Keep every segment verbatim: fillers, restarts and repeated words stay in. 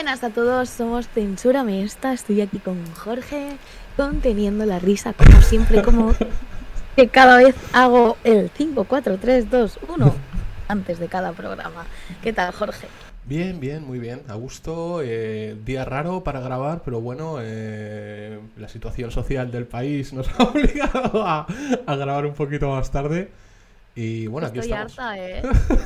buenas a todos, somos Censura Mesta, estoy aquí con Jorge, conteniendo la risa como siempre, como que cada vez hago el cinco, cuatro, tres, dos, uno antes de cada programa. ¿Qué tal, Jorge? Bien, bien, muy bien, a gusto, eh, día raro para grabar, pero bueno, eh, la situación social del país nos ha obligado a, a grabar un poquito más tarde y bueno, aquí Estoy estamos. harta, ¿eh?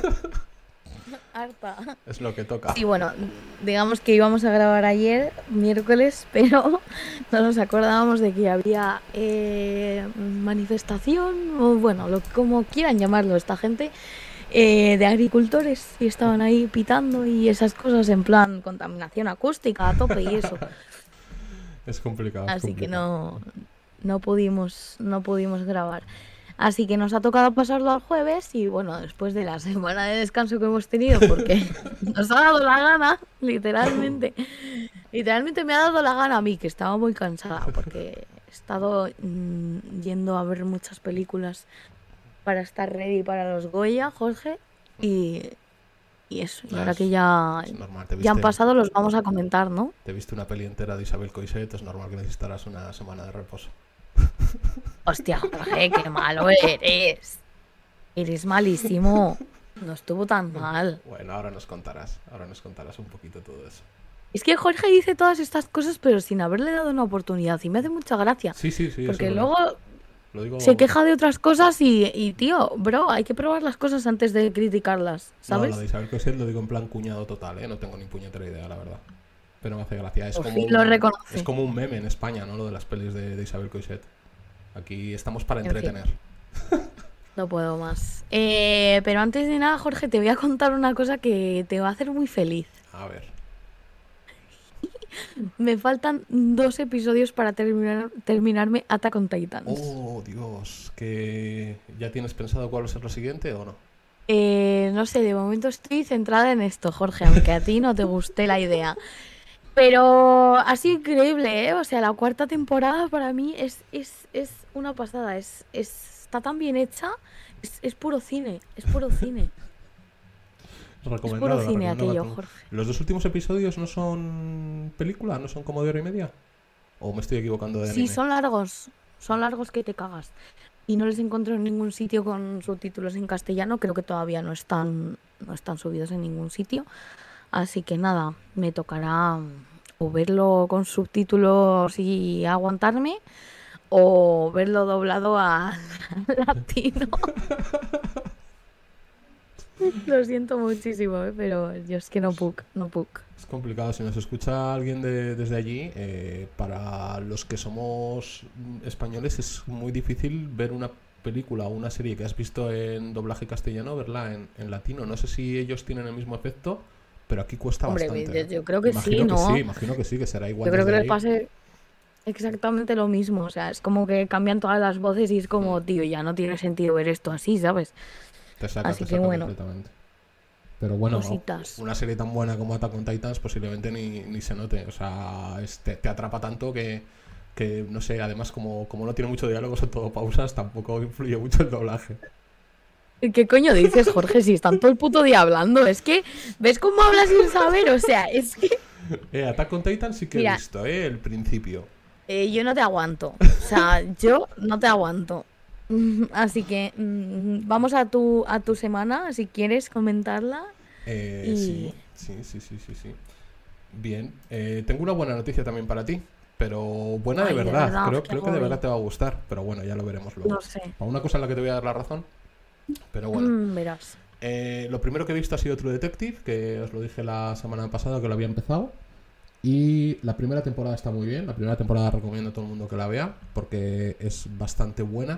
Harta. Es lo que toca. Sí, bueno, digamos que íbamos a grabar ayer, miércoles, pero no nos acordábamos de que había eh, manifestación, o bueno, lo, como quieran llamarlo esta gente, eh, de agricultores, y estaban ahí pitando y esas cosas en plan contaminación acústica a tope y eso. Es complicado, es Así que complicado. no, no pudimos, no pudimos grabar. Así que nos ha tocado pasarlo al jueves y bueno, después de la semana de descanso que hemos tenido, porque nos ha dado la gana, literalmente. Literalmente me ha dado la gana a mí, que estaba muy cansada, porque he estado mm, yendo a ver muchas películas para estar ready para los Goya, Jorge, y, y eso. Y Ah, ahora que es, ya, es normal, te ya han viste, pasado, los vamos a comentar, ¿no? te viste una peli entera de Isabel Coixet, es normal que necesitarás una semana de reposo. Hostia, Jorge, qué malo eres. Eres malísimo. No estuvo tan mal. Bueno, ahora nos contarás, ahora nos contarás un poquito todo eso. Es que Jorge dice todas estas cosas, pero sin haberle dado una oportunidad. Y me hace mucha gracia. Sí, sí, sí, eso Porque es verdad. luego Lo digo... se queja de otras cosas y, y, tío, bro, hay que probar las cosas antes de criticarlas, No, ¿sabes? lo de Isabel Coixet lo digo en plan cuñado total, ¿eh? No tengo ni puñetera idea, la verdad. Pero me hace gracia. Es Por como fin lo un, reconoce. es como un meme en España, ¿no? Lo de las pelis de, de Isabel Coixet. Aquí estamos para En fin, entretener. no puedo más. Eh, pero antes de nada, Jorge, te voy a contar una cosa que te va a hacer muy feliz. A ver. Me faltan dos episodios para terminar, terminarme Attack on Titans. Oh, Dios. ¿Que ya tienes pensado cuál va a ser lo siguiente o no? Eh, no sé, de momento estoy centrada en esto, Jorge, aunque a ti no te guste la idea. Pero ha sido increíble, ¿eh? O sea, la cuarta temporada para mí es, es, es una pasada. Es, es, está tan bien hecha. Es, es puro cine. Es puro cine. Es Recomendado, puro la cine recomiendo aquello, bastante. Jorge. ¿Los dos últimos episodios no son película? ¿No son como de hora y media? ¿O me estoy equivocando de Sí, anime? son largos. Son largos que te cagas. Y no les encuentro en ningún sitio con subtítulos en castellano. Creo que todavía no están, no están subidos en ningún sitio. Así que nada, me tocará o verlo con subtítulos y aguantarme, o verlo doblado a latino. Lo siento muchísimo, ¿eh? Pero yo es que no puc, no puc. Es complicado, si nos escucha alguien de, desde allí, eh, para los que somos españoles es muy difícil ver una película o una serie que has visto en doblaje castellano, verla en, en latino. No sé si ellos tienen el mismo efecto, pero aquí cuesta Hombre, bastante, ¿eh? yo, yo creo que Imagino sí, que ¿no? sí, imagino que sí, que será igual Yo creo que desde les ahí. pase exactamente lo mismo. O sea, es como que cambian todas las voces y es como, Mm, tío, ya no tiene sentido ver esto así, ¿sabes? Te saca, Así te que saca bueno, completamente. Pero bueno, cositas. una serie tan buena como Attack on Titans posiblemente ni, ni se note. O sea, es- te, te atrapa tanto que, que, no sé, además como, como no tiene mucho diálogo, son todo pausas, tampoco influye mucho el doblaje. ¿Qué coño dices, Jorge? Si están todo el puto día hablando. Es que, ¿ves cómo hablas sin saber? O sea, es que... Eh, Attack on Titan sí que he Mira, visto, eh, el principio. eh, yo no te aguanto. O sea, yo no te aguanto. Mm, Así que mm, vamos a tu, a tu semana, si quieres comentarla. Eh, Y... sí, sí, sí, sí, sí, sí. Bien, eh, tengo una buena noticia también para ti, pero buena de Ay, de verdad. verdad, Creo, qué creo que de verdad agobio. te va a gustar, pero bueno, ya lo veremos No luego. sé. Para una cosa en la que te voy a dar la razón, pero bueno. Mm, verás. Eh, lo primero que he visto ha sido True Detective, que os lo dije la semana pasada que lo había empezado. Y la primera temporada está muy bien. La primera temporada recomiendo a todo el mundo que la vea, porque es bastante buena.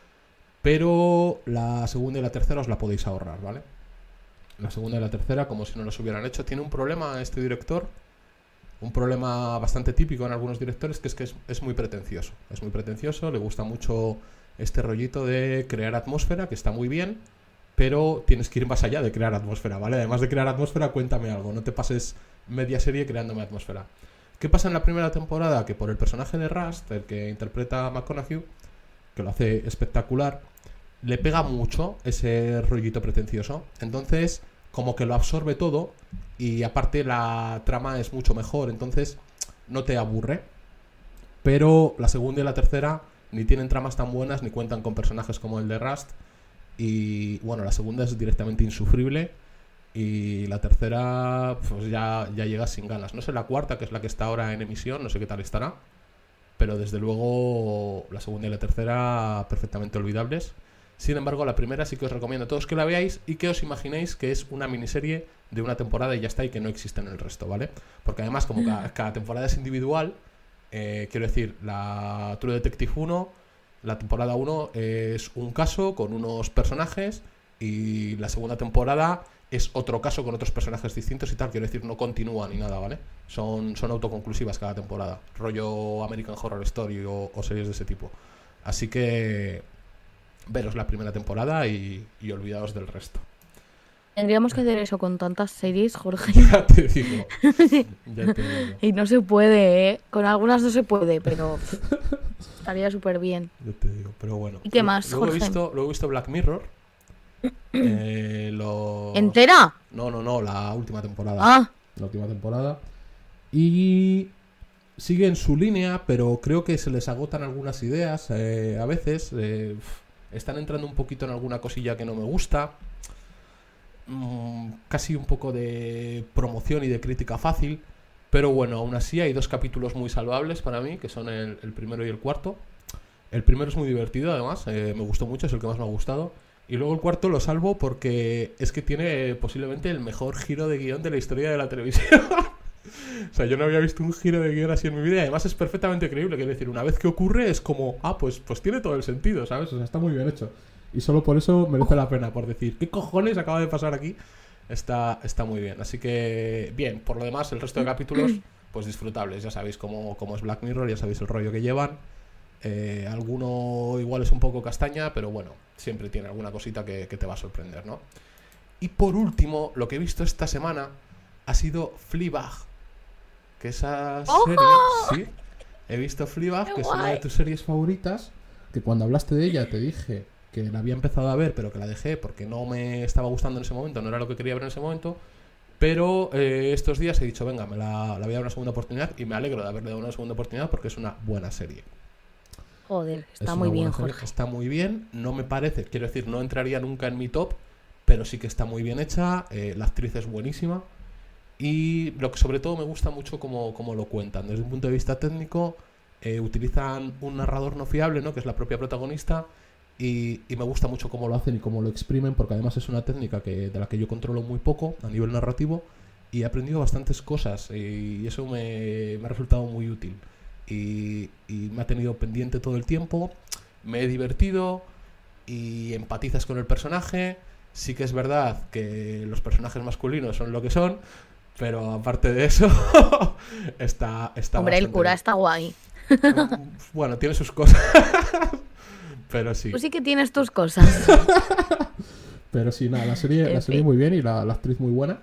Pero la segunda y la tercera os la podéis ahorrar, ¿vale? La segunda y la tercera, como si no los hubieran hecho. Tiene un problema este director, un problema bastante típico en algunos directores, que es que es, es muy pretencioso. Es muy pretencioso, le gusta mucho este rollito de crear atmósfera, que está muy bien, pero tienes que ir más allá de crear atmósfera, ¿vale? Además de crear atmósfera, cuéntame algo, no te pases media serie creándome atmósfera. ¿Qué pasa en la primera temporada? Que por el personaje de Rust, el que interpreta a McConaughey, que lo hace espectacular, le pega mucho ese rollito pretencioso. Entonces como que lo absorbe todo y aparte la trama es mucho mejor, entonces no te aburre. Pero la segunda y la tercera ni tienen tramas tan buenas ni cuentan con personajes como el de Rust. Y bueno, la segunda es directamente insufrible y la tercera pues ya, ya llegas sin ganas. No sé la cuarta, que es la que está ahora en emisión, no sé qué tal estará, pero desde luego la segunda y la tercera perfectamente olvidables. Sin embargo, la primera sí que os recomiendo a todos que la veáis y que os imaginéis que es una miniserie de una temporada y ya está, y que no existe en el resto, ¿vale? Porque además, como cada, cada temporada es individual, eh, quiero decir, la True Detective uno, la temporada uno es un caso con unos personajes y la segunda temporada es otro caso con otros personajes distintos y tal, quiero decir, no continúa ni nada, ¿vale? Son, son autoconclusivas cada temporada, rollo American Horror Story o, o series de ese tipo. Así que veros la primera temporada y, y olvidaos del resto. Tendríamos que hacer eso con tantas series, Jorge. Ya te digo. Ya te digo. Y no se puede, ¿eh? Con algunas no se puede, pero estaría súper bien. Ya te digo, pero bueno. ¿Y qué más, luego Jorge? He visto, luego he visto Black Mirror. eh, los... ¿Entera? No, no, no, la última temporada. Ah. La última temporada. Y siguen su línea, pero creo que se les agotan algunas ideas. Eh, a veces eh, están entrando un poquito en alguna cosilla que no me gusta. Mm, casi un poco de promoción y de crítica fácil. Pero bueno, aún así hay dos capítulos muy salvables para mí, que son el, el primero y el cuarto. El primero es muy divertido, además, eh, me gustó mucho, es el que más me ha gustado. Y luego el cuarto lo salvo porque es que tiene posiblemente el mejor giro de guión de la historia de la televisión. O sea, yo no había visto un giro de guión así en mi vida y además es perfectamente creíble. Quiero decir, una vez que ocurre es como, ah, pues, pues tiene todo el sentido, ¿sabes? O sea, está muy bien hecho. Y solo por eso merece la pena, por decir, ¿qué cojones acaba de pasar aquí? Está, está muy bien. Así que, bien, por lo demás, el resto de capítulos, pues disfrutables. Ya sabéis cómo, cómo es Black Mirror, ya sabéis el rollo que llevan. Eh, alguno igual es un poco castaña, pero bueno, siempre tiene alguna cosita que, que te va a sorprender, ¿no? Y por último, lo que he visto esta semana ha sido Fleabag, que esa ¡Ojo! serie, sí, he visto Fleabag, ¡Qué que es guay! una de tus series favoritas, que cuando hablaste de ella te dije que la había empezado a ver, pero que la dejé porque no me estaba gustando en ese momento, no era lo que quería ver en ese momento. Pero eh, estos días he dicho, venga, me la, la voy a dar una segunda oportunidad y me alegro de haberle dado una segunda oportunidad porque es una buena serie. Joder, está Es muy una bien, buena serie, Jorge. está muy bien, no me parece, quiero decir, no entraría nunca en mi top, pero sí que está muy bien hecha, eh, la actriz es buenísima y lo que sobre todo me gusta mucho como, como lo cuentan. Desde un punto de vista técnico, eh, utilizan un narrador no fiable, ¿no? Que es la propia protagonista. Y, y me gusta mucho cómo lo hacen y cómo lo exprimen, porque además es una técnica que, de la que yo controlo muy poco a nivel narrativo y he aprendido bastantes cosas y eso me, me ha resultado muy útil y, y me ha tenido pendiente todo el tiempo, me he divertido y empatizas con el personaje. Sí que es verdad que los personajes masculinos son lo que son, pero aparte de eso está, está Hombre, el bastante cura bien. está guay. Bueno, tiene sus cosas. Pero sí. Tú sí que tienes tus cosas. Pero sí, nada, la serie, En la serie fin. muy bien y la, la actriz muy buena.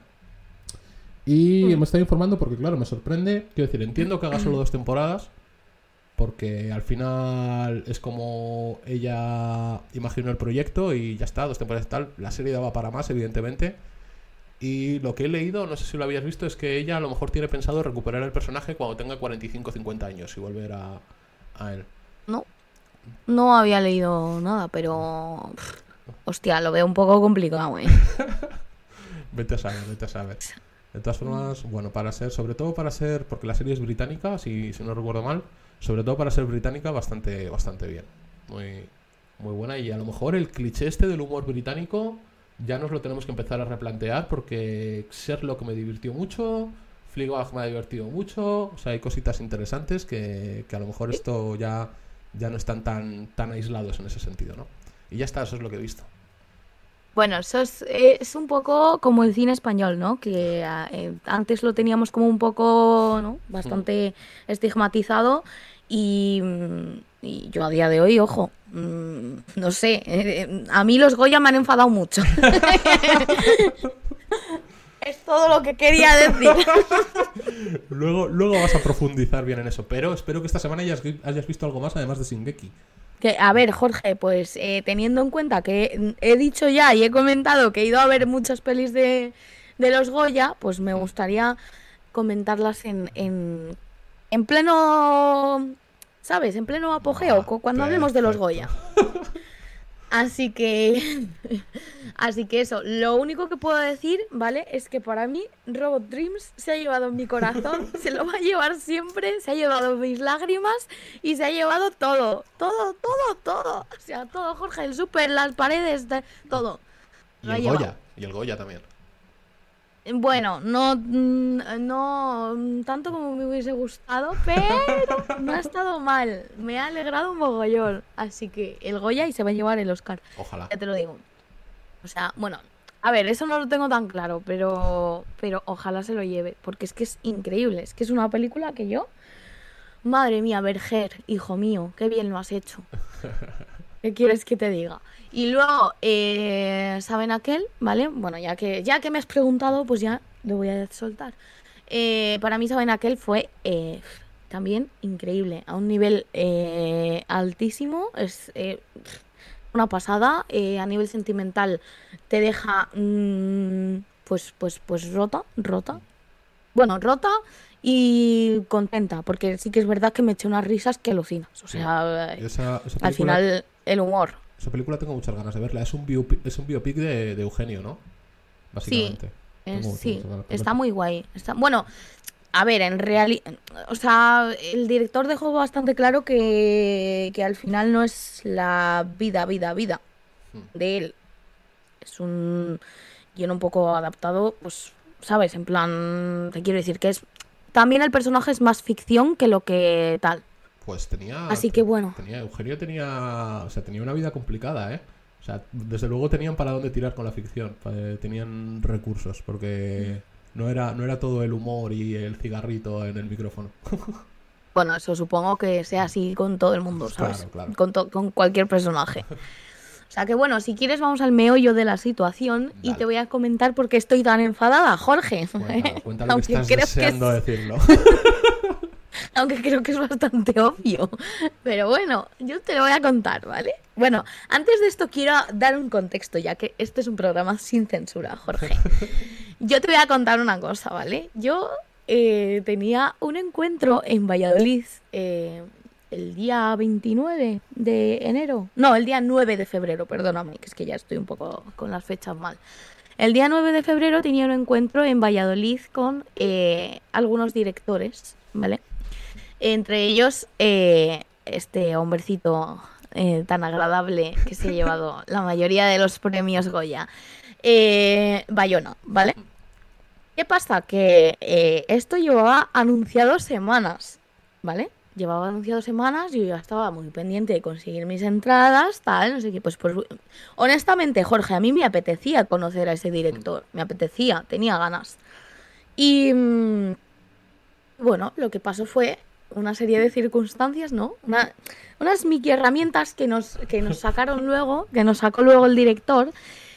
Y Mm. me estoy informando porque, claro, me sorprende. Quiero decir, entiendo que haga solo dos temporadas, porque al final es como ella imaginó el proyecto y ya está, dos temporadas y tal. La serie daba para más, evidentemente. Y lo que he leído, no sé si lo habías visto, es que ella a lo mejor tiene pensado recuperar el personaje cuando tenga cuarenta y cinco o cincuenta años y volver a, a él. No, no había leído nada, pero... pff, hostia, lo veo un poco complicado, ¿eh? Vete a saber, vete a saber. De todas formas, bueno, para ser, sobre todo para ser, porque la serie es británica, si, si no recuerdo mal, sobre todo para ser británica, bastante, bastante bien. Muy, muy buena. Y a lo mejor el cliché este del humor británico ya nos lo tenemos que empezar a replantear, porque Sherlock me divirtió mucho, Fleabag me ha divertido mucho, o sea, hay cositas interesantes que, que a lo mejor esto ya, ya no están tan, tan aislados en ese sentido, ¿no? Y ya está, eso es lo que he visto. Bueno, eso es, es un poco como el cine español, ¿no? Que eh, antes lo teníamos como un poco, ¿no? Bastante estigmatizado y, mm, y yo a día de hoy, ojo, mm, no sé, eh, a mí los Goya me han enfadado mucho. Es todo lo que quería decir. Luego, luego vas a profundizar bien en eso, pero espero que esta semana hayas, hayas visto algo más además de Shingeki. Que, a ver, Jorge, pues eh, teniendo en cuenta que he dicho ya y he comentado que he ido a ver muchas pelis de, de los Goya, pues me gustaría comentarlas en, en, en pleno, ¿sabes? En pleno apogeo, Ah, cu- cuando hablemos de los perfecto. Goya. Así que, así que eso, lo único que puedo decir, ¿vale? Es que para mí Robot Dreams se ha llevado mi corazón, se lo va a llevar siempre, se ha llevado mis lágrimas y se ha llevado todo, todo, todo, todo. O sea, todo, Jorge, el súper, las paredes, de- todo. Y Lo ha el llevado. Goya, y el Goya también. Bueno, no, mm, no mm, tanto como me hubiese gustado, pero no ha estado mal. Me ha alegrado un mogollón. Así que el Goya y se va a llevar el Oscar. Ojalá. Ya te lo digo. O sea, bueno, a ver, eso no lo tengo tan claro, pero, pero ojalá se lo lleve, porque es que es increíble. Es que es una película que yo, madre mía, Berger, hijo mío, qué bien lo has hecho. ¿Qué quieres que te diga? Y luego, eh, ¿saben aquel? ¿Vale? Bueno, ya que, ya que me has preguntado, pues ya lo voy a soltar. Eh, para mí, ¿saben aquel? Fue eh, también increíble, a un nivel eh, altísimo. Es eh, una pasada. Eh, a nivel sentimental, te deja mm, pues, pues, pues rota, rota. Bueno, rota y contenta, porque sí que es verdad que me eché unas risas que alucinas. O Sí. sea, Y esa, esa al película, final, el humor. esa película tengo muchas ganas de verla. Es un biopic, es un biopic de, de Eugenio, ¿no? Sí, Básicamente. es- Tengo- tengo sí, muchas ganas de está verla. muy guay. Está, bueno, a ver, en realidad, o sea, el director dejó bastante claro que, que al final no es la vida, vida, vida Hmm. de él. Es un guión un poco adaptado, pues, ¿sabes? En plan, te quiero decir que es... También el personaje es más ficción que lo que tal. Pues tenía, Así que bueno, tenía, Eugenio tenía, o sea, tenía una vida complicada, ¿eh? O sea, desde luego tenían para dónde tirar con la ficción, pa- eh, tenían recursos, porque no era, no era todo el humor y el cigarrito en el micrófono. bueno, eso supongo que sea así con todo el mundo, ¿sabes? Claro, claro. Con, to- con cualquier personaje. O sea que bueno, si quieres vamos al meollo de la situación y Dale. te voy a comentar por qué estoy tan enfadada, Jorge. Cuéntalo, cuéntalo que Aunque estás creo que deseando es, decirlo. aunque creo que es bastante obvio. Pero bueno, yo te lo voy a contar, ¿vale? Bueno, antes de esto quiero dar un contexto, ya que este es un programa sin censura, Jorge. Yo te voy a contar una cosa, ¿vale? Yo eh, tenía un encuentro en Valladolid eh, el día veintinueve de enero. No, el día nueve de febrero, perdóname, que es que ya estoy un poco con las fechas mal. El día nueve de febrero tenía un encuentro en Valladolid con eh, algunos directores, ¿vale? Entre ellos, eh, este hombrecito eh, tan agradable que se ha llevado la mayoría de los premios Goya, eh, Bayona, ¿vale? ¿Qué pasa? Que eh, esto llevaba anunciado semanas, ¿vale? Llevaba anunciado semanas y yo ya estaba muy pendiente de conseguir mis entradas, tal, no sé qué. Pues, pues honestamente, Jorge, a mí me apetecía conocer a ese director, me apetecía, tenía ganas. Y mm, bueno, lo que pasó fue una serie de circunstancias, ¿no? Una- unas micro herramientas que nos, que nos sacaron luego, que nos sacó luego el director.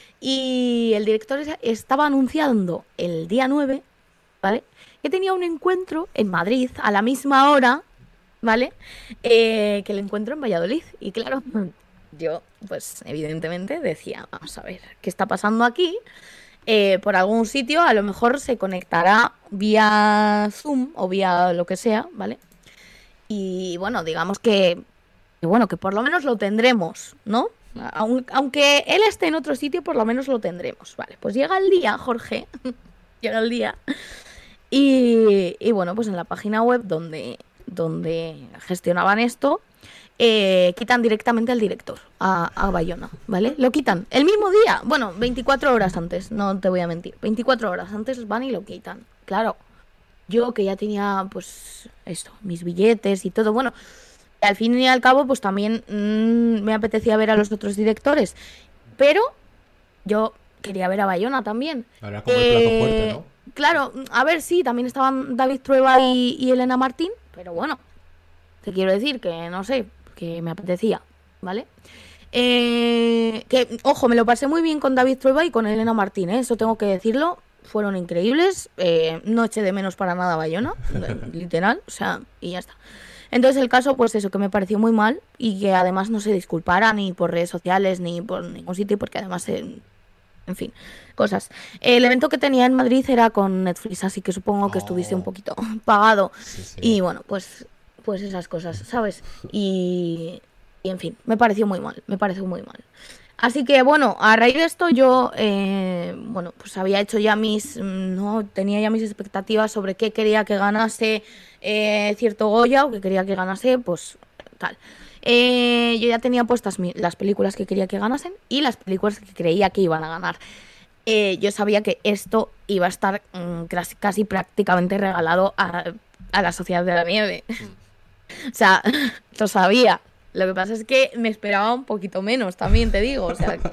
Y el director es- estaba anunciando el día nueve, ¿vale? Que tenía un encuentro en Madrid a la misma hora, ¿vale? Eh, que el encuentro en Valladolid. Y claro, yo, pues evidentemente decía, vamos a ver, ¿qué está pasando aquí? Eh, por algún sitio a lo mejor se conectará vía Zoom o vía lo que sea, ¿vale? Y bueno, digamos que, que bueno, que por lo menos lo tendremos, ¿no? Aun- Aunque él esté en otro sitio, por lo menos lo tendremos. Vale, pues llega el día, Jorge, llega el día. Y, y bueno, pues en la página web donde, donde gestionaban esto, eh, quitan directamente al director, a, a Bayona, ¿vale? Lo quitan el mismo día, bueno, veinticuatro horas antes, no te voy a mentir, veinticuatro horas antes van y lo quitan. Claro, yo que ya tenía, pues, esto, mis billetes y todo, bueno, al fin y al cabo, pues también mm, me apetecía ver a los otros directores, pero yo quería ver a Bayona también. Era como el plato fuerte, Eh, ¿no? claro, a ver, sí, también estaban David Trueba y, y Elena Martín, pero bueno, te quiero decir que no sé, que me apetecía, ¿vale? Eh, que, ojo, me lo pasé muy bien con David Trueba y con Elena Martín, ¿eh? Eso tengo que decirlo, fueron increíbles, eh, no eché de menos para nada a Bayona, literal, o sea, y ya está. Entonces el caso, pues eso, que me pareció muy mal y que además no se disculpara ni por redes sociales ni por ningún sitio, porque además, eh, en fin, cosas. El evento que tenía en Madrid era con Netflix, así que supongo que estuviese un Oh, poquito pagado. sí, sí. Y bueno, pues, pues esas cosas, ¿sabes? Y, y en fin, me pareció muy mal, me pareció muy mal. Así que bueno, a raíz de esto yo, eh, bueno, pues había hecho ya mis, mm, no, tenía ya mis expectativas sobre qué quería que ganase eh, cierto Goya o qué quería que ganase, pues tal. Eh, yo ya tenía puestas mi- las películas que quería que ganasen y las películas que creía que iban a ganar. Eh, yo sabía que esto iba a estar mm, casi, casi prácticamente regalado a, a la Sociedad de la Nieve. O sea, lo sabía. Lo que pasa es que me esperaba un poquito menos, también te digo. O sea,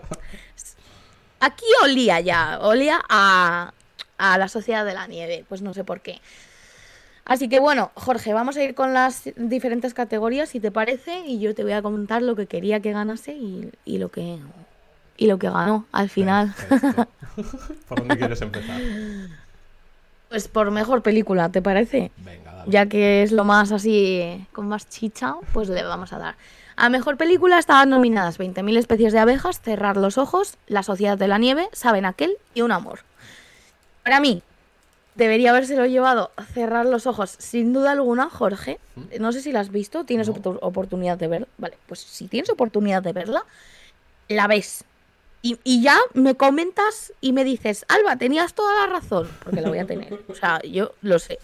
aquí olía ya, olía a, a la Sociedad de la Nieve, pues no sé por qué. Así que bueno, Jorge, vamos a ir con las diferentes categorías, si te parece, y yo te voy a comentar lo que quería que ganase y, y lo que y lo que ganó al final. Perfecto. ¿Por dónde quieres empezar? Pues por mejor película, ¿te parece? Venga, dale. Ya que es lo más así, con más chicha, pues le vamos a dar. A mejor película estaban nominadas veinte mil especies de abejas, Cerrar los ojos, La Sociedad de la Nieve, Saben aquel y Un amor. Para mí, debería habérselo llevado Cerrar los ojos, sin duda alguna, Jorge. No sé si la has visto, tienes No. opor- oportunidad de verla. Vale, pues si tienes oportunidad de verla, la ves. Y, y ya me comentas y me dices, Alba, tenías toda la razón, porque la voy a tener. O sea, yo lo sé.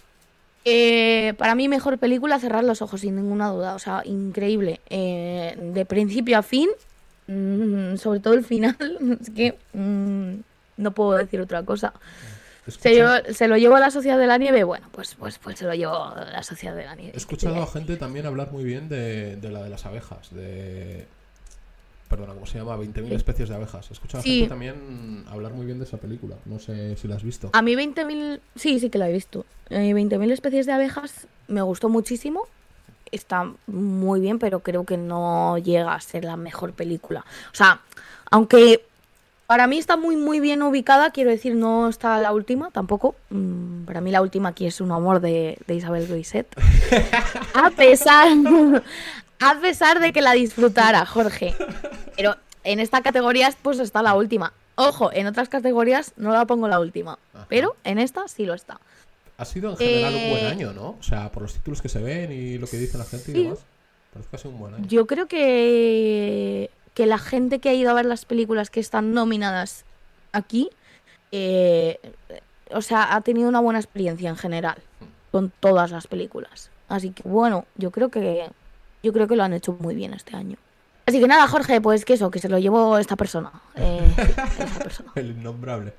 Eh, para mí, mejor película, Cerrar los ojos, sin ninguna duda. O sea, increíble. Eh, de principio a fin, mm, sobre todo el final, es que mm, no puedo decir otra cosa. He Se, llevo- escuchado, se lo llevo a la Sociedad de la Nieve, bueno, pues, pues, pues se lo llevo a la Sociedad de la Nieve. he ¿Qué te escuchado voy a a decir? gente también hablar muy bien de, de la de las abejas, de... Perdona, ¿cómo se llama? veinte mil Sí. especies de abejas. He escuchado a Sí. gente también hablar muy bien de esa película. No sé si la has visto. A mí veinte mil, sí, sí que la he visto. Eh, veinte mil especies de abejas me gustó muchísimo. Está muy bien, pero creo que no llega a ser la mejor película. O sea, aunque para mí está muy, muy bien ubicada, quiero decir, no está la última tampoco. Mm, para mí la última aquí es Un amor de, de Isabel Groisset. A pesar, a pesar de que la disfrutara, Jorge. Pero en esta categoría pues está la última. Ojo, en otras categorías no la pongo la última. Ajá. Pero en esta sí lo está. Ha sido en general un buen Eh, año, ¿no? O sea, por los títulos que se ven y lo que dice la gente y Sí. demás. Parece que ha sido un buen año. Yo creo que, que la gente que ha ido a ver las películas que están nominadas aquí, eh, o sea, ha tenido una buena experiencia en general con todas las películas. Así que bueno, yo creo que yo creo que lo han hecho muy bien este año. Así que nada, Jorge, pues que eso, que se lo llevó esta persona. Eh, sí, esta persona. El innombrable.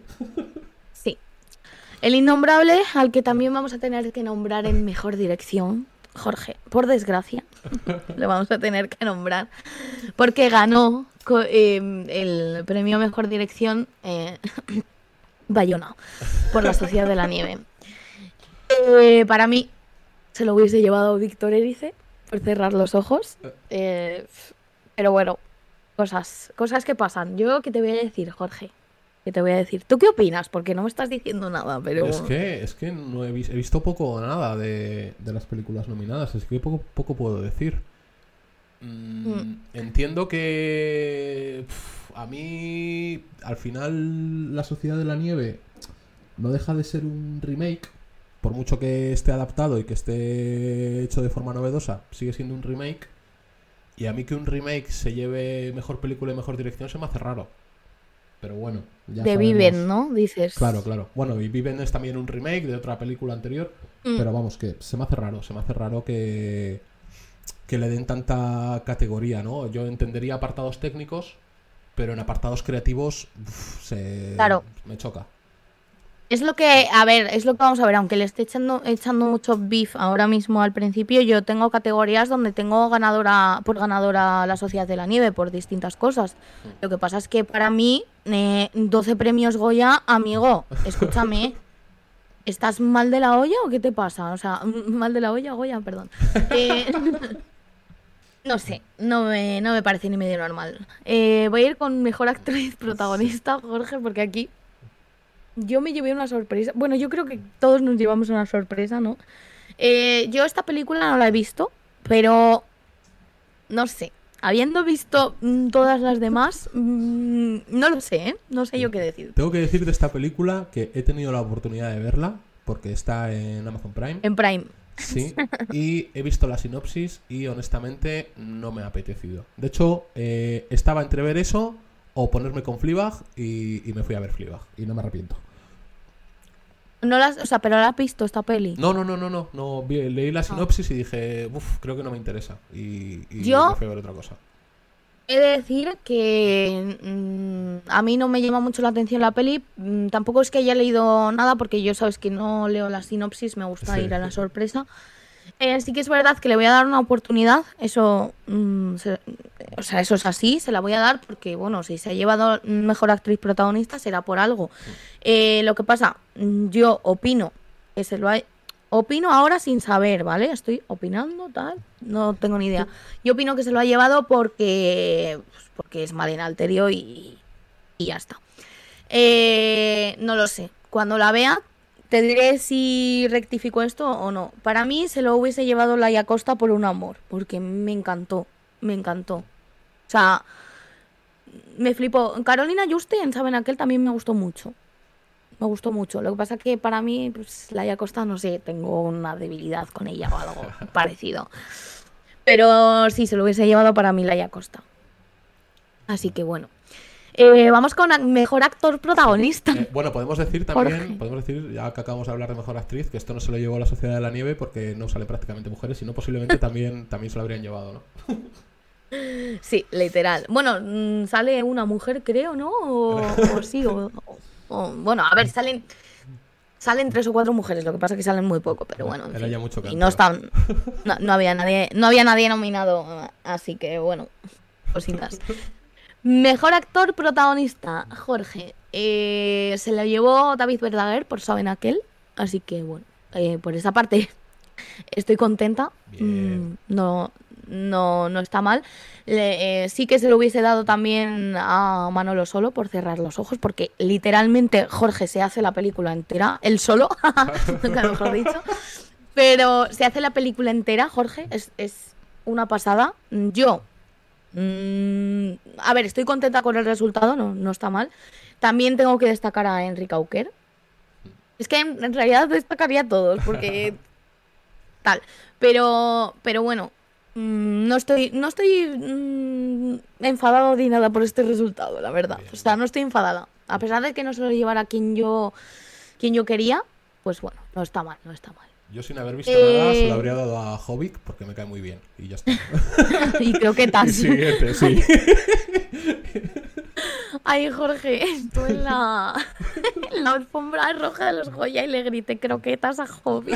Sí. El innombrable, al que también vamos a tener que nombrar en mejor dirección, Jorge, por desgracia, le vamos a tener que nombrar, porque ganó co- eh, el premio Mejor Dirección eh, Bayona, por La Sociedad de la Nieve. Eh, para mí, se lo hubiese llevado Víctor Erice, por Cerrar los ojos. Eh, pero bueno, cosas, cosas que pasan. Yo, ¿qué te voy a decir, Jorge? ¿Qué te voy a decir? ¿Tú qué opinas? Porque no me estás diciendo nada, pero... Es que, es que no he, vis- he visto poco o nada de, de las películas nominadas. Es que poco, poco puedo decir. Mm, Mm. Entiendo que pf, a mí, al final, La Sociedad de la Nieve no deja de ser un remake. Por mucho que esté adaptado y que esté hecho de forma novedosa, sigue siendo un remake. Y a mí que un remake se lleve mejor película y mejor dirección se me hace raro. Pero bueno, ya De sabemos. Viven, ¿no? Dices. Claro, claro. Bueno, y Viven es también un remake de otra película anterior. Mm. Pero vamos, que se me hace raro. Se me hace raro que, que le den tanta categoría, ¿no? Yo entendería apartados técnicos, pero en apartados creativos uf, se Claro. me choca. Es lo que, a ver, es lo que vamos a ver, aunque le esté echando, echando mucho beef ahora mismo al principio, yo tengo categorías donde tengo ganadora, por ganadora La Sociedad de la Nieve, por distintas cosas. Lo que pasa es que para mí, eh, doce premios Goya, amigo, escúchame, ¿estás mal de la olla o qué te pasa? O sea, mal de la olla, Goya, perdón. Eh, no sé, no me, no me parece ni medio normal. Eh, voy a ir con mejor actriz protagonista, Jorge, porque aquí yo me llevé una sorpresa. Bueno, yo creo que todos nos llevamos una sorpresa, ¿no? Eh, yo esta película no la he visto, pero no sé. Habiendo visto mm, todas las demás, mm, no lo sé, ¿eh? No sé yo qué decir. Tengo que decir de esta película que he tenido la oportunidad de verla porque está en Amazon Prime. En Prime. Sí, y he visto la sinopsis y honestamente no me ha apetecido. De hecho, eh, estaba entre ver eso o ponerme con Fleabag y, y me fui a ver Fleabag y no me arrepiento. No las, o sea, pero la has visto esta peli. No, no, no, no, no, no vi- leí la sinopsis y dije, uff, creo que no me interesa y, y Yo- me fui a ver otra cosa. He de decir que mm, a mí no me llama mucho la atención la peli. Mm, tampoco es que haya leído nada, porque yo sabes que no leo la sinopsis, me gusta Sí. ir a la sorpresa. Eh, sí que es verdad que le voy a dar una oportunidad, eso, mm, se- o sea, eso es así, se la voy a dar porque, bueno, si se ha llevado mejor actriz protagonista será por algo. Eh, lo que pasa, mm, yo opino que se lo ha... Opino ahora sin saber, ¿vale? Estoy opinando, tal, no tengo ni idea. Yo opino que se lo ha llevado porque, pues, porque es Malena Alterio y, y ya está. Eh, no lo sé. Cuando la vea, te diré si rectifico esto o no. Para mí se lo hubiese llevado Laia Costa por un amor, porque me encantó, me encantó. O sea, me flipó. Carolina Juste, ¿saben aquel? También me gustó mucho. Me gustó mucho. Lo que pasa que para mí, pues, Laia Costa, no sé, tengo una debilidad con ella o algo parecido. Pero sí, se lo hubiese llevado para mí Laia Costa. Así que bueno. Eh, vamos con a- mejor actor protagonista. Eh, bueno, podemos decir también, Jorge. podemos decir, ya que acabamos de hablar de mejor actriz, que esto no se lo llevó a la Sociedad de la Nieve porque no salen prácticamente mujeres, sino posiblemente también, también se lo habrían llevado, ¿no? Sí, literal. Bueno, mm, sale una mujer, creo, ¿no? O, o sí, o, o- o- bueno, a ver, salen salen tres o cuatro mujeres, lo que pasa es que salen muy poco, pero bueno, en Era fin. ya mucho Y canto. no están, no, no había nadie, no había nadie nominado, así que bueno, cositas. Mejor actor protagonista, Jorge. Eh, se lo llevó David Verdaguer por Saben Aquel, así que bueno, eh, por esa parte estoy contenta. Bien. Mm, no, no, no está mal. Le- eh, sí que se lo hubiese dado también a Manolo Solo por Cerrar los ojos, porque literalmente Jorge se hace la película entera, él solo, nunca mejor dicho. Pero se hace la película entera, Jorge, es, es una pasada. Yo, mm, a ver, estoy contenta con el resultado, no, no está mal. También tengo que destacar a Enrique Auquer. Es que en, en realidad destacaría a todos, porque tal. Pero, pero bueno, mm, no estoy, no estoy mm, enfadado ni nada por este resultado, la verdad. Bien. O sea, no estoy enfadada. A pesar de que no se lo llevara quien yo, quien yo quería, pues bueno, no está mal, no está mal. Yo sin haber visto Eh, nada se lo habría dado a Hobbit porque me cae muy bien y ya está. Y creo que tal. Siguiente, sí. Ay, Jorge, estuve en la, en la alfombra roja de los Goya y le grité croquetas a Hobby.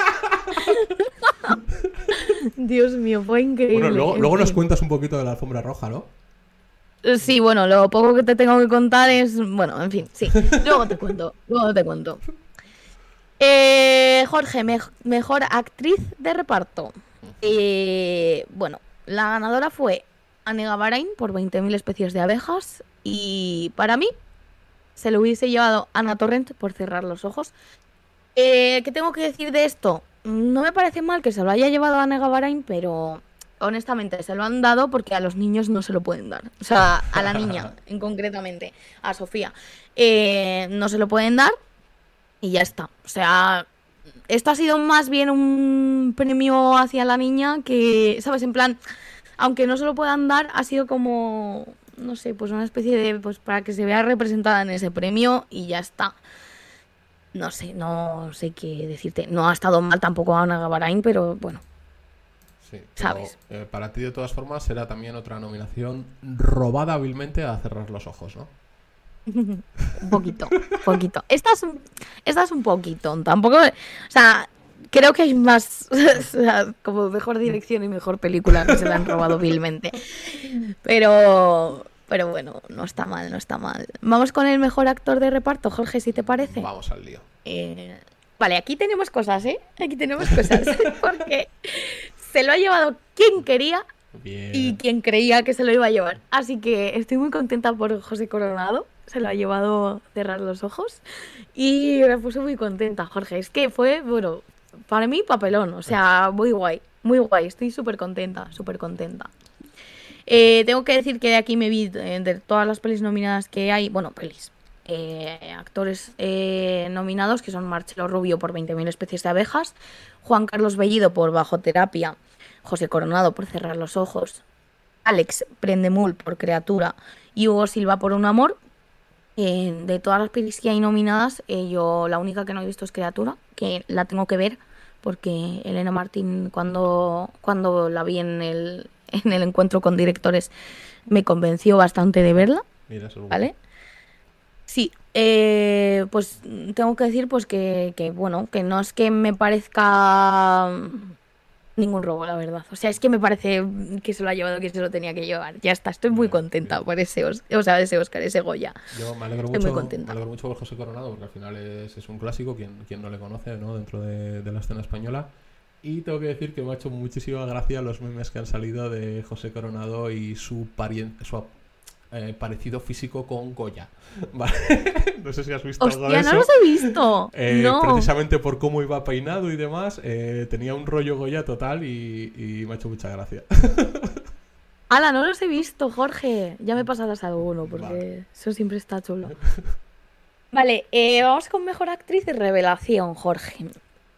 Dios mío, fue increíble. Bueno, luego, en luego nos fin. cuentas un poquito de la alfombra roja, ¿no? Sí, bueno, lo poco que te tengo que contar es... Bueno, en fin, sí. Luego te cuento, luego te cuento. Eh, Jorge, mej- mejor actriz de reparto. Eh, bueno, la ganadora fue Anne Gavarain por veinte mil especies de abejas. Y para mí, se lo hubiese llevado Ana Torrent por Cerrar los ojos. Eh, ¿qué tengo que decir de esto? No me parece mal que se lo haya llevado Anne Gavarain, pero honestamente se lo han dado porque a los niños no se lo pueden dar. O sea, a la niña, en concretamente, a Sofía. Eh, no se lo pueden dar y ya está. O sea, esto ha sido más bien un premio hacia la niña que, ¿sabes? En plan, aunque no se lo puedan dar, ha sido como, no sé, pues una especie de, pues para que se vea representada en ese premio y ya está. No sé, no sé qué decirte. No ha estado mal tampoco Ana Gavarain, pero bueno, Sí. pero, ¿sabes? eh, para ti, de todas formas, será también otra nominación robada hábilmente a Cerrar los ojos, ¿no? un poquito, un poquito. Esta es un, esta es un poquito, tampoco, o sea, creo que hay más, o sea, como mejor dirección y mejor película que se la han robado vilmente. Pero, pero bueno, no está mal, no está mal. Vamos con el mejor actor de reparto, Jorge, si te parece. Vamos al lío. Eh, vale, aquí tenemos cosas, ¿eh? Aquí tenemos cosas, porque se lo ha llevado quien quería Bien. y quien creía que se lo iba a llevar. Así que estoy muy contenta por José Coronado. Se lo ha llevado Cerrar los ojos. Y me puse muy contenta, Jorge. Es que fue, bueno, para mí, papelón. O sea, muy guay, muy guay. Estoy súper contenta, súper contenta. Eh, tengo que decir que de aquí me vi eh, de todas las pelis nominadas que hay, bueno, pelis, eh, actores eh, nominados, que son Marcelo Rubio por veinte mil especies de abejas, Juan Carlos Bellido por Bajo Terapia, José Coronado por Cerrar los ojos, Alex Prendemul por Criatura y Hugo Silva por Un amor. Eh, de todas las pelis que hay nominadas, eh, yo la única que no he visto es Criatura, que la tengo que ver porque Elena Martín, cuando, cuando la vi en el, en el encuentro con directores, me convenció bastante de verla. Mira, eso ¿Vale? Sí, eh, pues tengo que decir pues que, que, bueno, que no es que me parezca ningún robo, la verdad. O sea, es que me parece que se lo ha llevado quien se lo tenía que llevar. Ya está, estoy muy Bien, contenta bien. por ese, Os- o sea, ese Oscar, ese Goya. Yo me alegro Estoy mucho, muy contenta. me alegro mucho por José Coronado, porque al final es, es un clásico, quien, quien no le conoce, ¿no? Dentro de, de la escena española. Y tengo que decir que me ha hecho muchísima gracia los memes que han salido de José Coronado y su, parien- su eh, parecido físico con Goya. ¿Vale? No sé si has visto algo de Hostia, eso. no los he visto. Eh, No. Precisamente por cómo iba peinado y demás, eh, tenía un rollo Goya total y, y me ha hecho mucha gracia. Ala, no los he visto, Jorge. Ya me pasarás alguno, porque Vale. eso siempre está chulo. Vale, eh, vamos con mejor actriz de revelación, Jorge.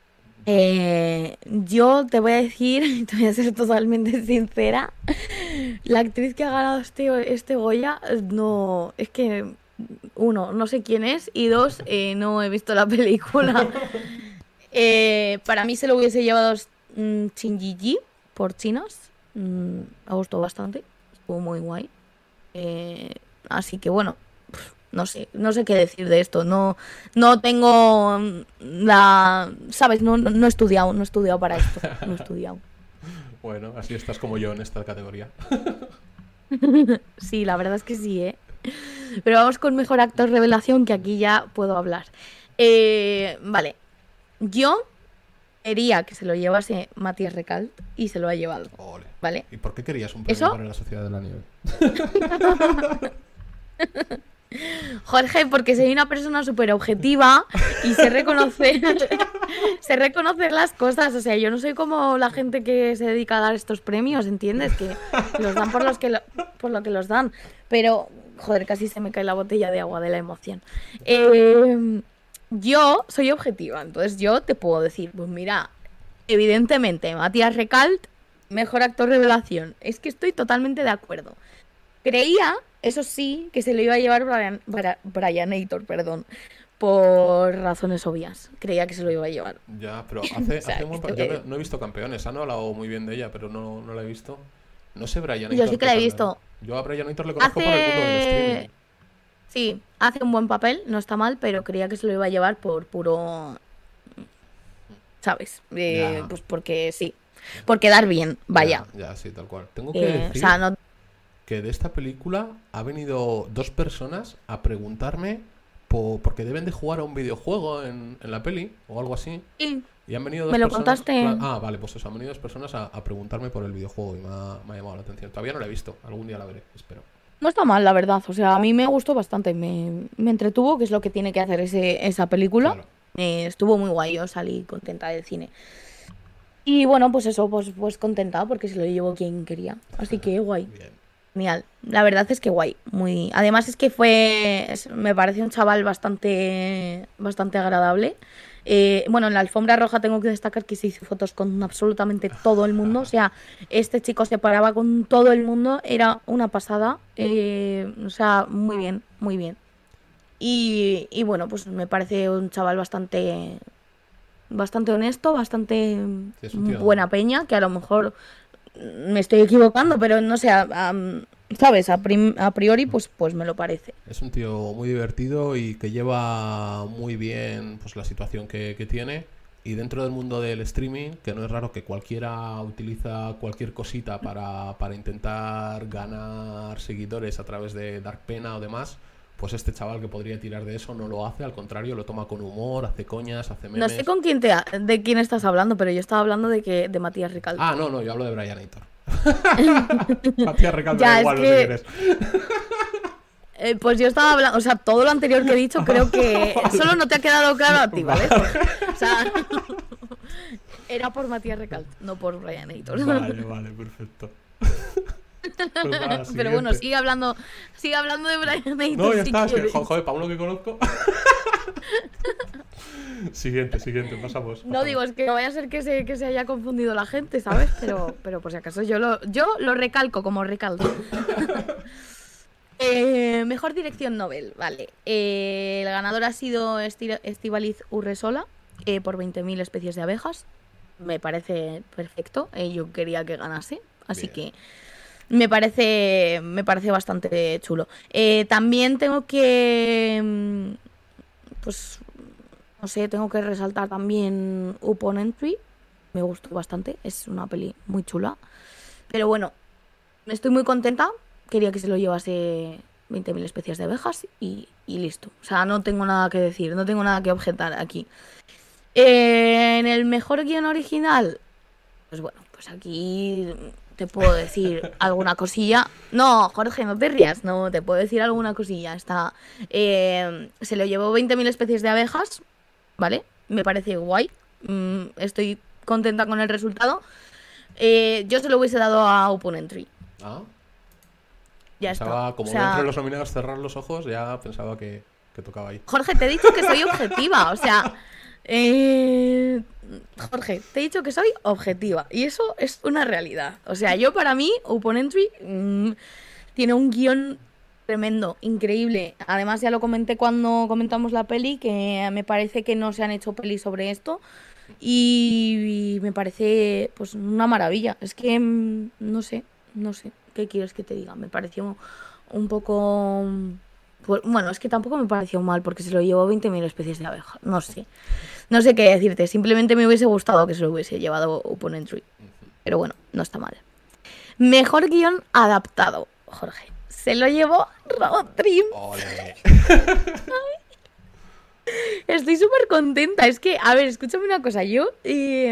Eh, yo te voy a decir, te voy a ser totalmente sincera, la actriz que ha ganado este, este Goya, eh, no, es que, uno, no sé quién es, y dos, eh, no he visto la película. Eh, para mí se lo hubiese llevado mm, Chin Yi por Chinos. Mm, me gustó bastante, estuvo muy guay. Eh, así que bueno, pf, no sé, no sé qué decir de esto. No, no tengo mm, la, sabes, no, no, no he estudiado, no he estudiado para esto, no he estudiado. Bueno, así estás como yo en esta categoría. Sí, la verdad es que sí, ¿eh? Pero vamos con mejor actor revelación, que aquí ya puedo hablar. Eh, vale, yo quería que se lo llevase Matías Recalt y se lo ha llevado, Ole. ¿vale? ¿Y por qué querías un premio ¿Eso? para la Sociedad de la Nieve? Jorge, porque soy una persona súper objetiva y sé reconocer, sé reconocer las cosas. O sea, yo no soy como la gente que se dedica a dar estos premios, ¿entiendes? Que los dan por, los que lo, por lo que los dan. Pero, joder, casi se me cae la botella de agua de la emoción. Eh, yo soy objetiva, entonces yo te puedo decir, pues mira, evidentemente, Matías Recalt, mejor actor revelación. Es que estoy totalmente de acuerdo. Creía, eso sí, que se lo iba a llevar Brian, Bra- Brianator, perdón, por razones obvias. Creía que se lo iba a llevar. Ya, pero hace, O sea, hace un buen pa- esto yo que- no, no he visto Campeones. Han hablado muy bien de ella, pero no, no la he visto. No sé, Brian Yo sí que la he visto. Yo a Brian Aitor le conozco por el mundo del Hace... streaming. Sí, hace un buen papel, no está mal, pero creía que se lo iba a llevar por puro... ¿Sabes? Eh, Ya. pues porque sí. Por quedar bien, vaya. Ya, ya, sí, tal cual. Tengo que Eh, decir o sea, no... que de esta película ha venido dos personas a preguntarme po- porque deben de jugar a un videojuego en, en la peli o algo así. Sí, Y han venido dos me lo personas. contaste. cla- Ah, vale, pues eso, han venido dos personas a, a preguntarme por el videojuego y me ha, me ha llamado la atención. Todavía no la he visto, algún día la veré, espero. No está mal, la verdad. O sea, a mí me gustó bastante. Me, me entretuvo, que es lo que tiene que hacer ese, esa película. Claro. Eh, estuvo muy guay, yo salí contenta del cine. Y bueno, pues eso, pues, pues contenta porque se lo llevó quien quería. Así que guay, Bien. genial. La verdad es que guay, muy. Además es que fue, es- me parece un chaval bastante, bastante agradable. Eh, bueno, en la alfombra roja tengo que destacar que se hizo fotos con absolutamente todo el mundo. O sea, este chico se paraba con todo el mundo, era una pasada. Eh, o sea, muy bien, muy bien. Y, y bueno, pues me parece un chaval bastante, bastante honesto, bastante Sí, es un tío- buena peña, que a lo mejor me estoy equivocando, pero no sé, a- a- ¿sabes? A, prim- a priori, pues, pues me lo parece. Es un tío muy divertido y que lleva muy bien pues la situación que, que tiene. Y dentro del mundo del streaming, que no es raro que cualquiera utiliza cualquier cosita para, para intentar ganar seguidores a través de dar pena o demás, pues este chaval que podría tirar de eso no lo hace, al contrario, lo toma con humor, hace coñas, hace No memes. sé con quién te ha- de quién estás hablando, pero yo estaba hablando de que de Matías Recalde. Ah, no, no, yo hablo de Brian Aitor. Matías Recalde, Ya, da es igual, no que- sé quién es. Eh, pues yo estaba hablando, o sea, todo lo anterior que he dicho creo que solo no te ha quedado claro a ti, ¿vale? O sea, Era por Matías Recalt, no por Brian Aitor. Vale, vale, perfecto. Pues nada, pero bueno, siguiente. sigue hablando, sigue hablando de Brian Aitor. No, ya si está, es que, quieres. joder, para uno que conozco. Siguiente, siguiente, pasamos. No pasamos. digo, es que no vaya a ser que se, que se haya confundido la gente, ¿sabes? Pero, pero por si acaso yo lo, yo lo recalco como recalco. eh, mejor dirección Nobel, vale. Eh, el ganador ha sido Esti- Estíbaliz Urresola eh, por veinte mil especies de abejas. Me parece perfecto. Eh, yo quería que ganase, así Bien. que me parece, me parece bastante chulo. Eh, también tengo que, mm, pues, no sé, tengo que resaltar también Upon Entry. Me gustó bastante, es una peli muy chula. Pero bueno, estoy muy contenta. Quería que se lo llevase veinte mil especies de abejas y, y listo. O sea, no tengo nada que decir, no tengo nada que objetar aquí. Eh, en el mejor guión original, pues bueno, pues aquí te puedo decir alguna cosilla. No, Jorge, no te rías, no, te puedo decir alguna cosilla. Está, eh, se lo llevó veinte mil especies de abejas, ¿vale? Me parece guay. Mm, estoy contenta con el resultado. Eh, yo se lo hubiese dado a Upon Entry. Ah, Ya pensaba, está. como O sea, no entre los nominados cerrar los ojos, ya pensaba que, que tocaba ahí. Jorge, te he dicho que soy objetiva. O sea, eh, Jorge, te he dicho que soy objetiva. Y eso es una realidad. O sea, yo para mí, Upon Entry mm, tiene un guión tremendo, increíble. Además, ya lo comenté cuando comentamos la peli, que me parece que no se han hecho pelis sobre esto. Y, y me parece pues una maravilla. Es que mm, no sé, no sé. ¿Qué quieres que te diga? Me pareció un poco... pues, bueno, es que tampoco me pareció mal porque se lo llevó veinte mil especies de abeja. No sé. No sé qué decirte. Simplemente me hubiese gustado que se lo hubiese llevado Upon Entry. Pero bueno, no está mal. Mejor guión adaptado, Jorge. Se lo llevó Robot Dreams. Ole. Estoy súper contenta. Es que, a ver, escúchame una cosa. Yo eh,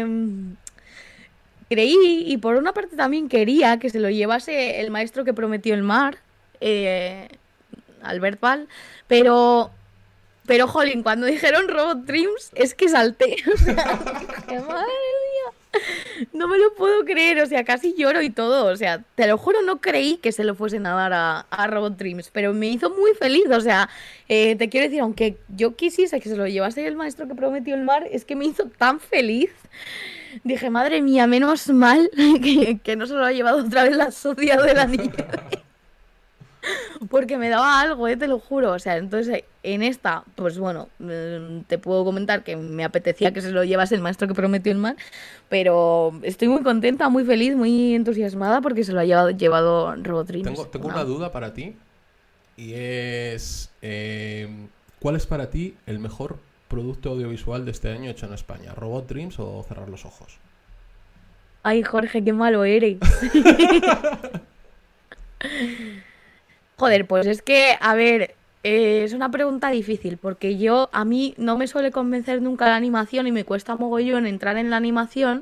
creí y por una parte también quería que se lo llevase el maestro que prometió el mar, eh, Albert Val, pero, pero, jolín, cuando dijeron Robot Dreams es que salté. O sea, dije, madre mía, no me lo puedo creer, o sea, casi lloro y todo. O sea, te lo juro, no creí que se lo fuesen a dar a, a Robot Dreams, pero me hizo muy feliz. O sea, eh, te quiero decir, aunque yo quisiese que se lo llevase el maestro que prometió el mar, es que me hizo tan feliz. Dije, madre mía, menos mal que, que no se lo ha llevado otra vez la socia de la nieve. Porque me daba algo, eh, te lo juro. O sea, entonces en esta, pues bueno, eh, te puedo comentar que me apetecía que se lo llevase el maestro que prometió el mar. Pero estoy muy contenta, muy feliz, muy entusiasmada porque se lo ha llevado, llevado Robot Dreams. Tengo, tengo una duda para ti. Y es... eh, ¿cuál es para ti el mejor producto audiovisual de este año hecho en España? ¿Robot Dreams o Cerrar los ojos? Ay, Jorge, qué malo eres. Joder, pues es que, a ver, eh, es una pregunta difícil, porque yo, a mí no me suele convencer nunca la animación y me cuesta mogollón entrar en la animación.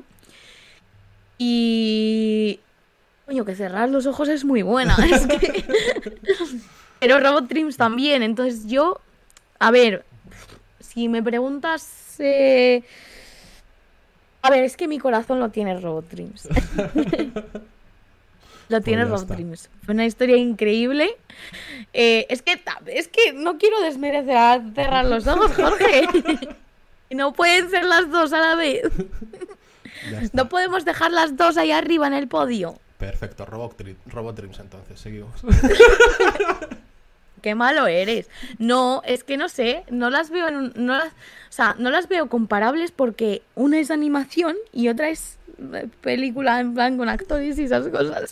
Y... coño, que cerrar los ojos es muy buena, es que... Pero Robot Dreams también, entonces yo... A ver, si me preguntas... eh, A ver, es que mi corazón lo tiene Robot Dreams. Lo tiene ya Robot está. Dreams. Fue una historia increíble. Eh, es que ta- es que no quiero desmerecer a cerrar los ojos, Jorge. No pueden ser las dos a la vez. Ya está. No podemos dejar las dos ahí arriba en el podio. Perfecto, Robot, Dri- Robot Dreams entonces, seguimos. Qué malo eres. No, es que no sé, no las veo en un- no las, o sea, no las veo comparables porque una es animación y otra es eh, película en plan con actores y esas cosas.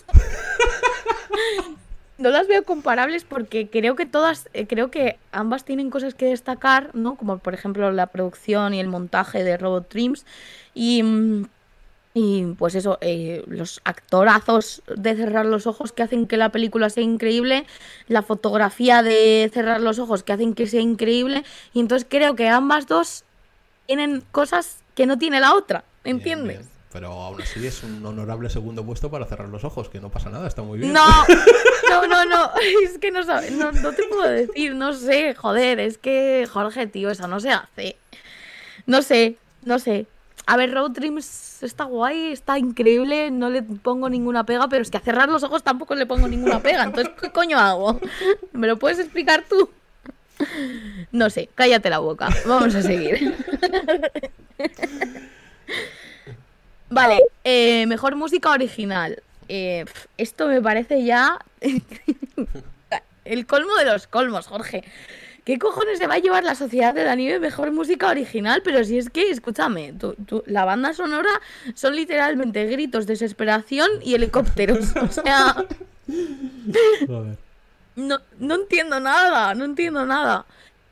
No las veo comparables porque creo que todas, eh, creo que ambas tienen cosas que destacar, ¿no? Como por ejemplo la producción y el montaje de Robot Dreams y mm, y pues eso, eh, los actorazos de Cerrar los ojos que hacen que la película sea increíble, la fotografía de Cerrar los ojos que hacen que sea increíble, y entonces creo que ambas dos tienen cosas que no tiene la otra, ¿entiendes? Bien, bien. Pero aún así es un honorable segundo puesto para Cerrar los ojos, que no pasa nada, está muy bien. No, no, no, no, es que no sabes, no, no te puedo decir, no sé, joder, es que, Jorge, tío, eso no se hace. No sé, no sé. a ver, Road Dreams está guay, está increíble, no le pongo ninguna pega, pero es que a cerrar los ojos tampoco le pongo ninguna pega. Entonces, ¿qué coño hago? ¿Me lo puedes explicar tú? No sé, cállate la boca. Vamos a seguir. Vale, eh, mejor música original. Eh, esto me parece ya el colmo de los colmos, Jorge. ¿Qué cojones se va a llevar la Sociedad de la Nieve mejor música original? Pero si es que, escúchame, tú, tú, la banda sonora son literalmente gritos, desesperación y helicópteros. O sea, no, no entiendo nada, no entiendo nada.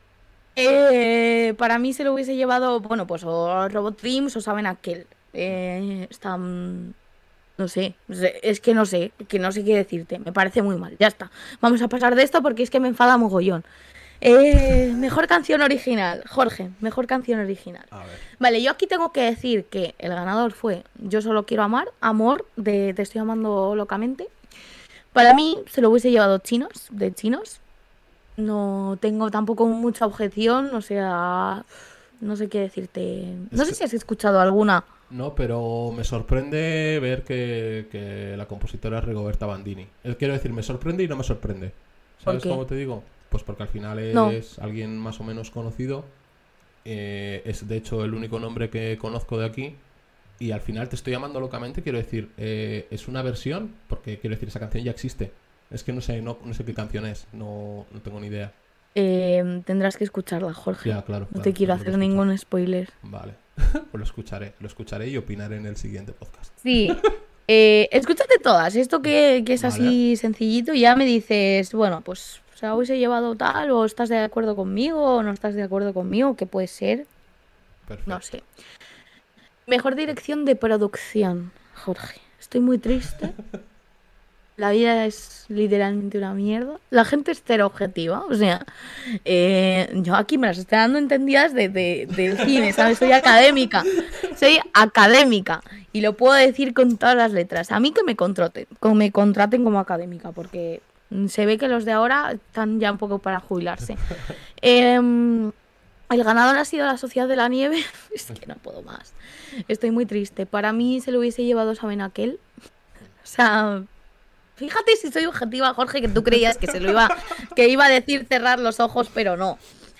Eh, para mí se lo hubiese llevado, bueno, pues o Robot Dreams o Saben Aquel. Eh, están... No sé, es que no sé, que no sé qué decirte. Me parece muy mal, ya está. Vamos a pasar de esto porque es que me enfada mogollón. Eh, mejor canción original, Jorge, mejor canción original. A ver. Vale, yo aquí tengo que decir que el ganador fue Yo solo quiero amar, Amor, de Te estoy amando locamente. Para mí se lo hubiese llevado Chinos, de Chinos. No tengo tampoco mucha objeción, o sea, no sé qué decirte. No Es sé que... si has escuchado alguna. No, pero me sorprende ver que, que la compositora es Rigoberta Bandini. Eh, Quiero decir, me sorprende y no me sorprende. ¿Sabes ¿Por qué? cómo te digo? Pues porque al final es No. alguien más o menos conocido. Eh, es de hecho el único nombre que conozco de aquí. Y al final Te estoy amando locamente, quiero decir, eh, es una versión, porque quiero decir, esa canción ya existe. Es que no sé, no, no sé qué canción es, no, no tengo ni idea. Eh, tendrás que escucharla, Jorge. Ya, claro. No claro, te quiero claro, hacer lo escucho. ningún spoiler. Vale, pues lo escucharé, lo escucharé y opinaré en el siguiente podcast. Sí, eh, escúchate todas. Esto que, que es Vale. así sencillito, y ya me dices, bueno, pues se la hubiese llevado tal, o estás de acuerdo conmigo, o no estás de acuerdo conmigo, ¿qué puede ser? Perfecto. No sé. Mejor dirección de producción, Jorge. Estoy muy triste. La vida es literalmente una mierda. La gente es cero objetiva. O sea, eh, yo aquí me las estoy dando entendidas de, de, del cine, ¿sabes? Soy académica. Soy académica. Y lo puedo decir con todas las letras. A mí que me contraten, que me contraten como académica, porque se ve que los de ahora están ya un poco para jubilarse. Eh, el ganador ha sido la Sociedad de la Nieve. Es que no puedo más. Estoy muy triste. Para mí se lo hubiese llevado Saben Aquel. O sea... Fíjate si soy objetiva, Jorge, que tú creías que se lo iba, que iba a decir cerrar los ojos, pero no.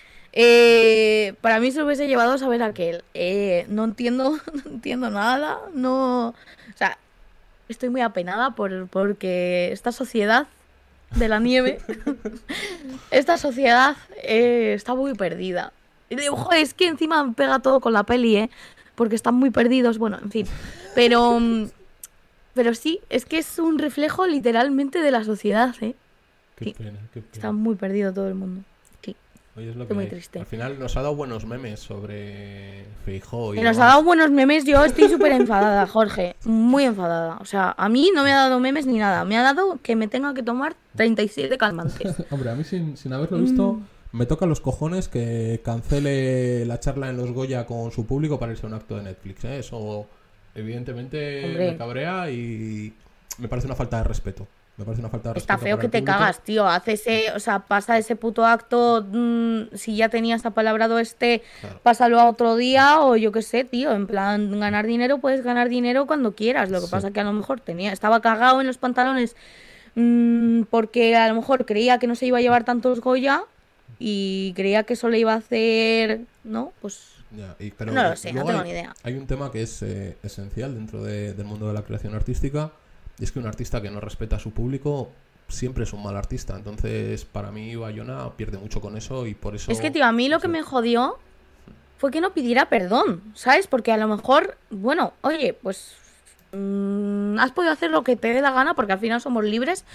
Eh, para mí se lo hubiese llevado a Saber Aquel. Eh, no entiendo, no entiendo nada. No, o sea, estoy muy apenada por porque esta sociedad de la nieve, esta sociedad eh, está muy perdida. Y digo, joder, es que encima me pega todo con la peli, eh, porque están muy perdidos. Bueno, en fin, pero. Pero sí, es que es un reflejo literalmente de la sociedad, ¿eh? Qué Sí. pena, qué pena. Está muy perdido todo el mundo. Sí. Oye, es lo Estoy que muy hay. triste. Al final nos ha dado buenos memes sobre Feijóo y Me nos ha demás. dado buenos memes, yo estoy súper enfadada, Jorge. Muy enfadada. O sea, a mí no me ha dado memes ni nada. Me ha dado que me tenga que tomar treinta y siete calmantes. Hombre, a mí sin, sin haberlo visto, Mm. me toca los cojones que cancele la charla en los Goya con su público para irse a un acto de Netflix, ¿eh? Eso evidentemente Hombre. me cabrea y me parece una falta de respeto. Me parece una falta de Está respeto feo para que el te público. cagas, tío. Hace ese, o sea, pasa ese puto acto. Mmm, si ya tenías apalabrado este, Claro. pásalo a otro día o yo qué sé, tío. En plan, ganar dinero, puedes ganar dinero cuando quieras. Lo que Sí. pasa que a lo mejor tenía, estaba cagado en los pantalones mmm, porque a lo mejor creía que no se iba a llevar tantos Goya y creía que eso le iba a hacer, ¿no? Pues Ya, y- pero no lo sé, no luego tengo hay, ni idea. hay un tema que es eh, esencial dentro de- del mundo de la creación artística, y es que un artista que no respeta a su público siempre es un mal artista. Entonces, para mí, Bayona pierde mucho con eso y por eso... Es que, tío, a mí lo que sí. me jodió fue que no pidiera perdón, ¿sabes? Porque a lo mejor, bueno, oye, pues mm, has podido hacer lo que te dé la gana porque al final somos libres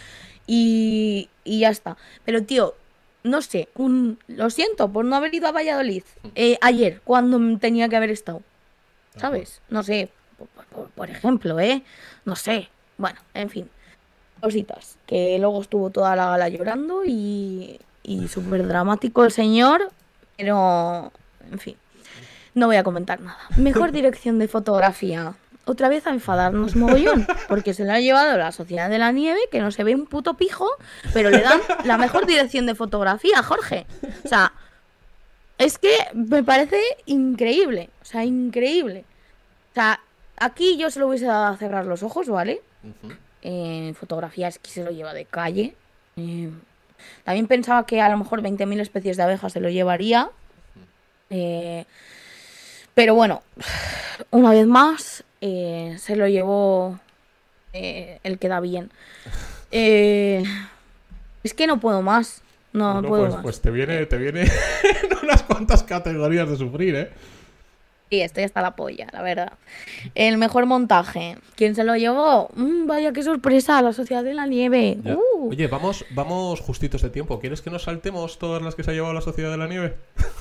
y, y ya está. Pero, tío, no sé, un, lo siento por no haber ido a Valladolid eh, ayer cuando tenía que haber estado, ¿sabes? No sé, por, por- por ejemplo, ¿eh? No sé, bueno, en fin, cositas. Que luego estuvo toda la gala llorando y, y súper dramático el señor, pero, en fin, no voy a comentar nada. Mejor dirección de fotografía. Otra vez a enfadarnos mogollón, porque se lo ha llevado la Sociedad de la Nieve, que no se ve un puto pijo, pero le dan la mejor dirección de fotografía, Jorge. O sea, es que me parece increíble, o sea, increíble. sea, aquí yo se lo hubiese dado a cerrar los ojos, ¿vale? Ujú. En fotografía es que se lo lleva de calle. Eh, también pensaba que a lo mejor veinte mil especies de abejas se lo llevaría. Eh, pero bueno, una vez más, eh, se lo llevó eh, el que da bien. Eh, es que no puedo más. No, Bueno, puedo pues, más. pues te viene, te viene en unas cuantas categorías de sufrir, ¿eh? Sí, estoy hasta la polla, la verdad. El mejor montaje. ¿Quién se lo llevó? Mm, vaya, qué sorpresa, La Sociedad de la Nieve. Ya. Uh. Oye, vamos, vamos justitos de tiempo. ¿Quieres que nos saltemos todas las que se ha llevado la Sociedad de la Nieve?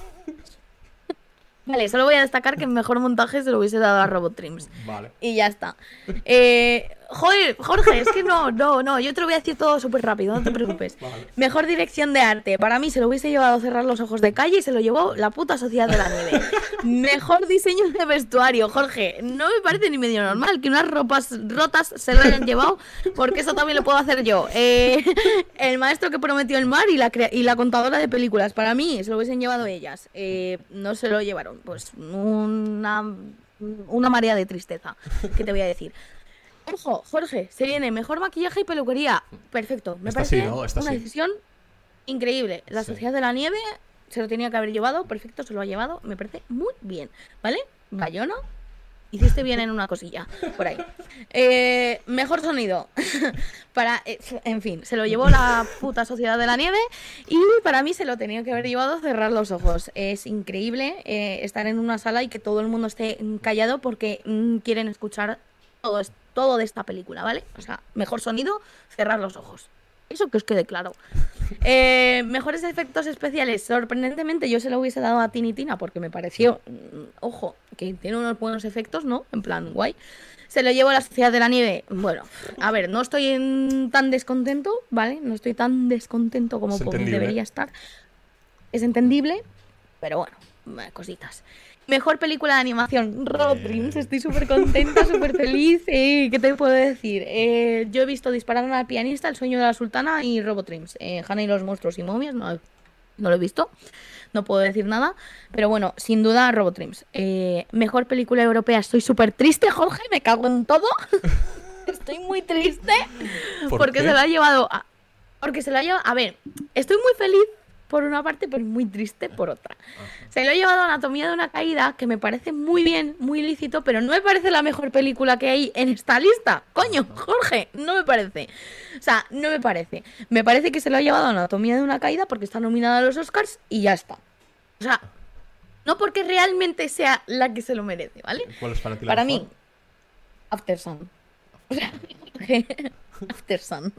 Vale, solo voy a destacar que el mejor montaje se lo hubiese dado a Robotrims. Vale. Y ya está. Eh, joder, Jorge, es que no, no, no. Yo te lo voy a decir todo súper rápido, no te preocupes. Vale. Mejor dirección de arte. Para mí se lo hubiese llevado a Cerrar los ojos de calle y se lo llevó la puta Sociedad de la Nieve. Mejor diseño de vestuario. Jorge, no me parece ni medio normal que unas ropas rotas se lo hayan llevado, porque eso también lo puedo hacer yo. Eh, el maestro que prometió el mar y la, crea- y la contadora de películas. Para mí se lo hubiesen llevado ellas. Eh, no se lo llevaron. Pues una, una marea de tristeza. ¿Qué te voy a decir? Ojo, Jorge, se viene mejor maquillaje y peluquería. Perfecto. Me Esta parece sí, ¿no? Esta una sí. decisión increíble. La Sí. Sociedad de la Nieve se lo tenía que haber llevado. Perfecto, se lo ha llevado. Me parece muy bien. ¿Vale? Bayona, hiciste bien en una cosilla. Por ahí. Eh, mejor sonido. Para, eh, en fin, se lo llevó la puta Sociedad de la Nieve. Y para mí se lo tenía que haber llevado a Cerrar los ojos. Es increíble eh, estar en una sala y que todo el mundo esté callado porque mm, quieren escuchar todo, es- todo de esta película, ¿vale? O sea, mejor sonido, cerrar los ojos. Eso que os quede claro. Eh, mejores efectos especiales. Sorprendentemente yo se lo hubiese dado a Tini Tina porque me pareció, mm, ojo, que tiene unos buenos efectos, ¿no? En plan, guay. Se lo llevo a La Sociedad de la Nieve. Bueno, a ver, no estoy en- tan descontento, ¿vale? No estoy tan descontento como Es po- entendible. debería estar. Es entendible, pero bueno, eh, cositas. Mejor película de animación, Road Dreams. Estoy súper contenta, súper feliz. Eh, ¿Qué te puedo decir? Eh, yo he visto Disparar al pianista, El sueño de la sultana y Robot Dreams. Eh, Hannah y los monstruos y momias, no, no lo he visto. No puedo decir nada. Pero bueno, sin duda, Robot Dreams. Eh, mejor película europea. Estoy súper triste, Jorge. Me cago en todo. Estoy muy triste. ¿Por porque qué? se lo ha llevado. A... Porque se lo ha llevado. A ver, estoy muy feliz por una parte, pero muy triste por otra. Se lo ha llevado a Anatomía de una caída, que me parece muy bien, muy lícito, pero no me parece la mejor película que hay en esta lista. Coño, Jorge, no me parece. O sea, no me parece. Me parece que se lo ha llevado a Anatomía de una caída porque está nominada a los Oscars y ya está. O sea, no porque realmente sea la que se lo merece, ¿vale? ¿Cuál es para ti la Para mejor? mí, After Sun. O sea, After Sun.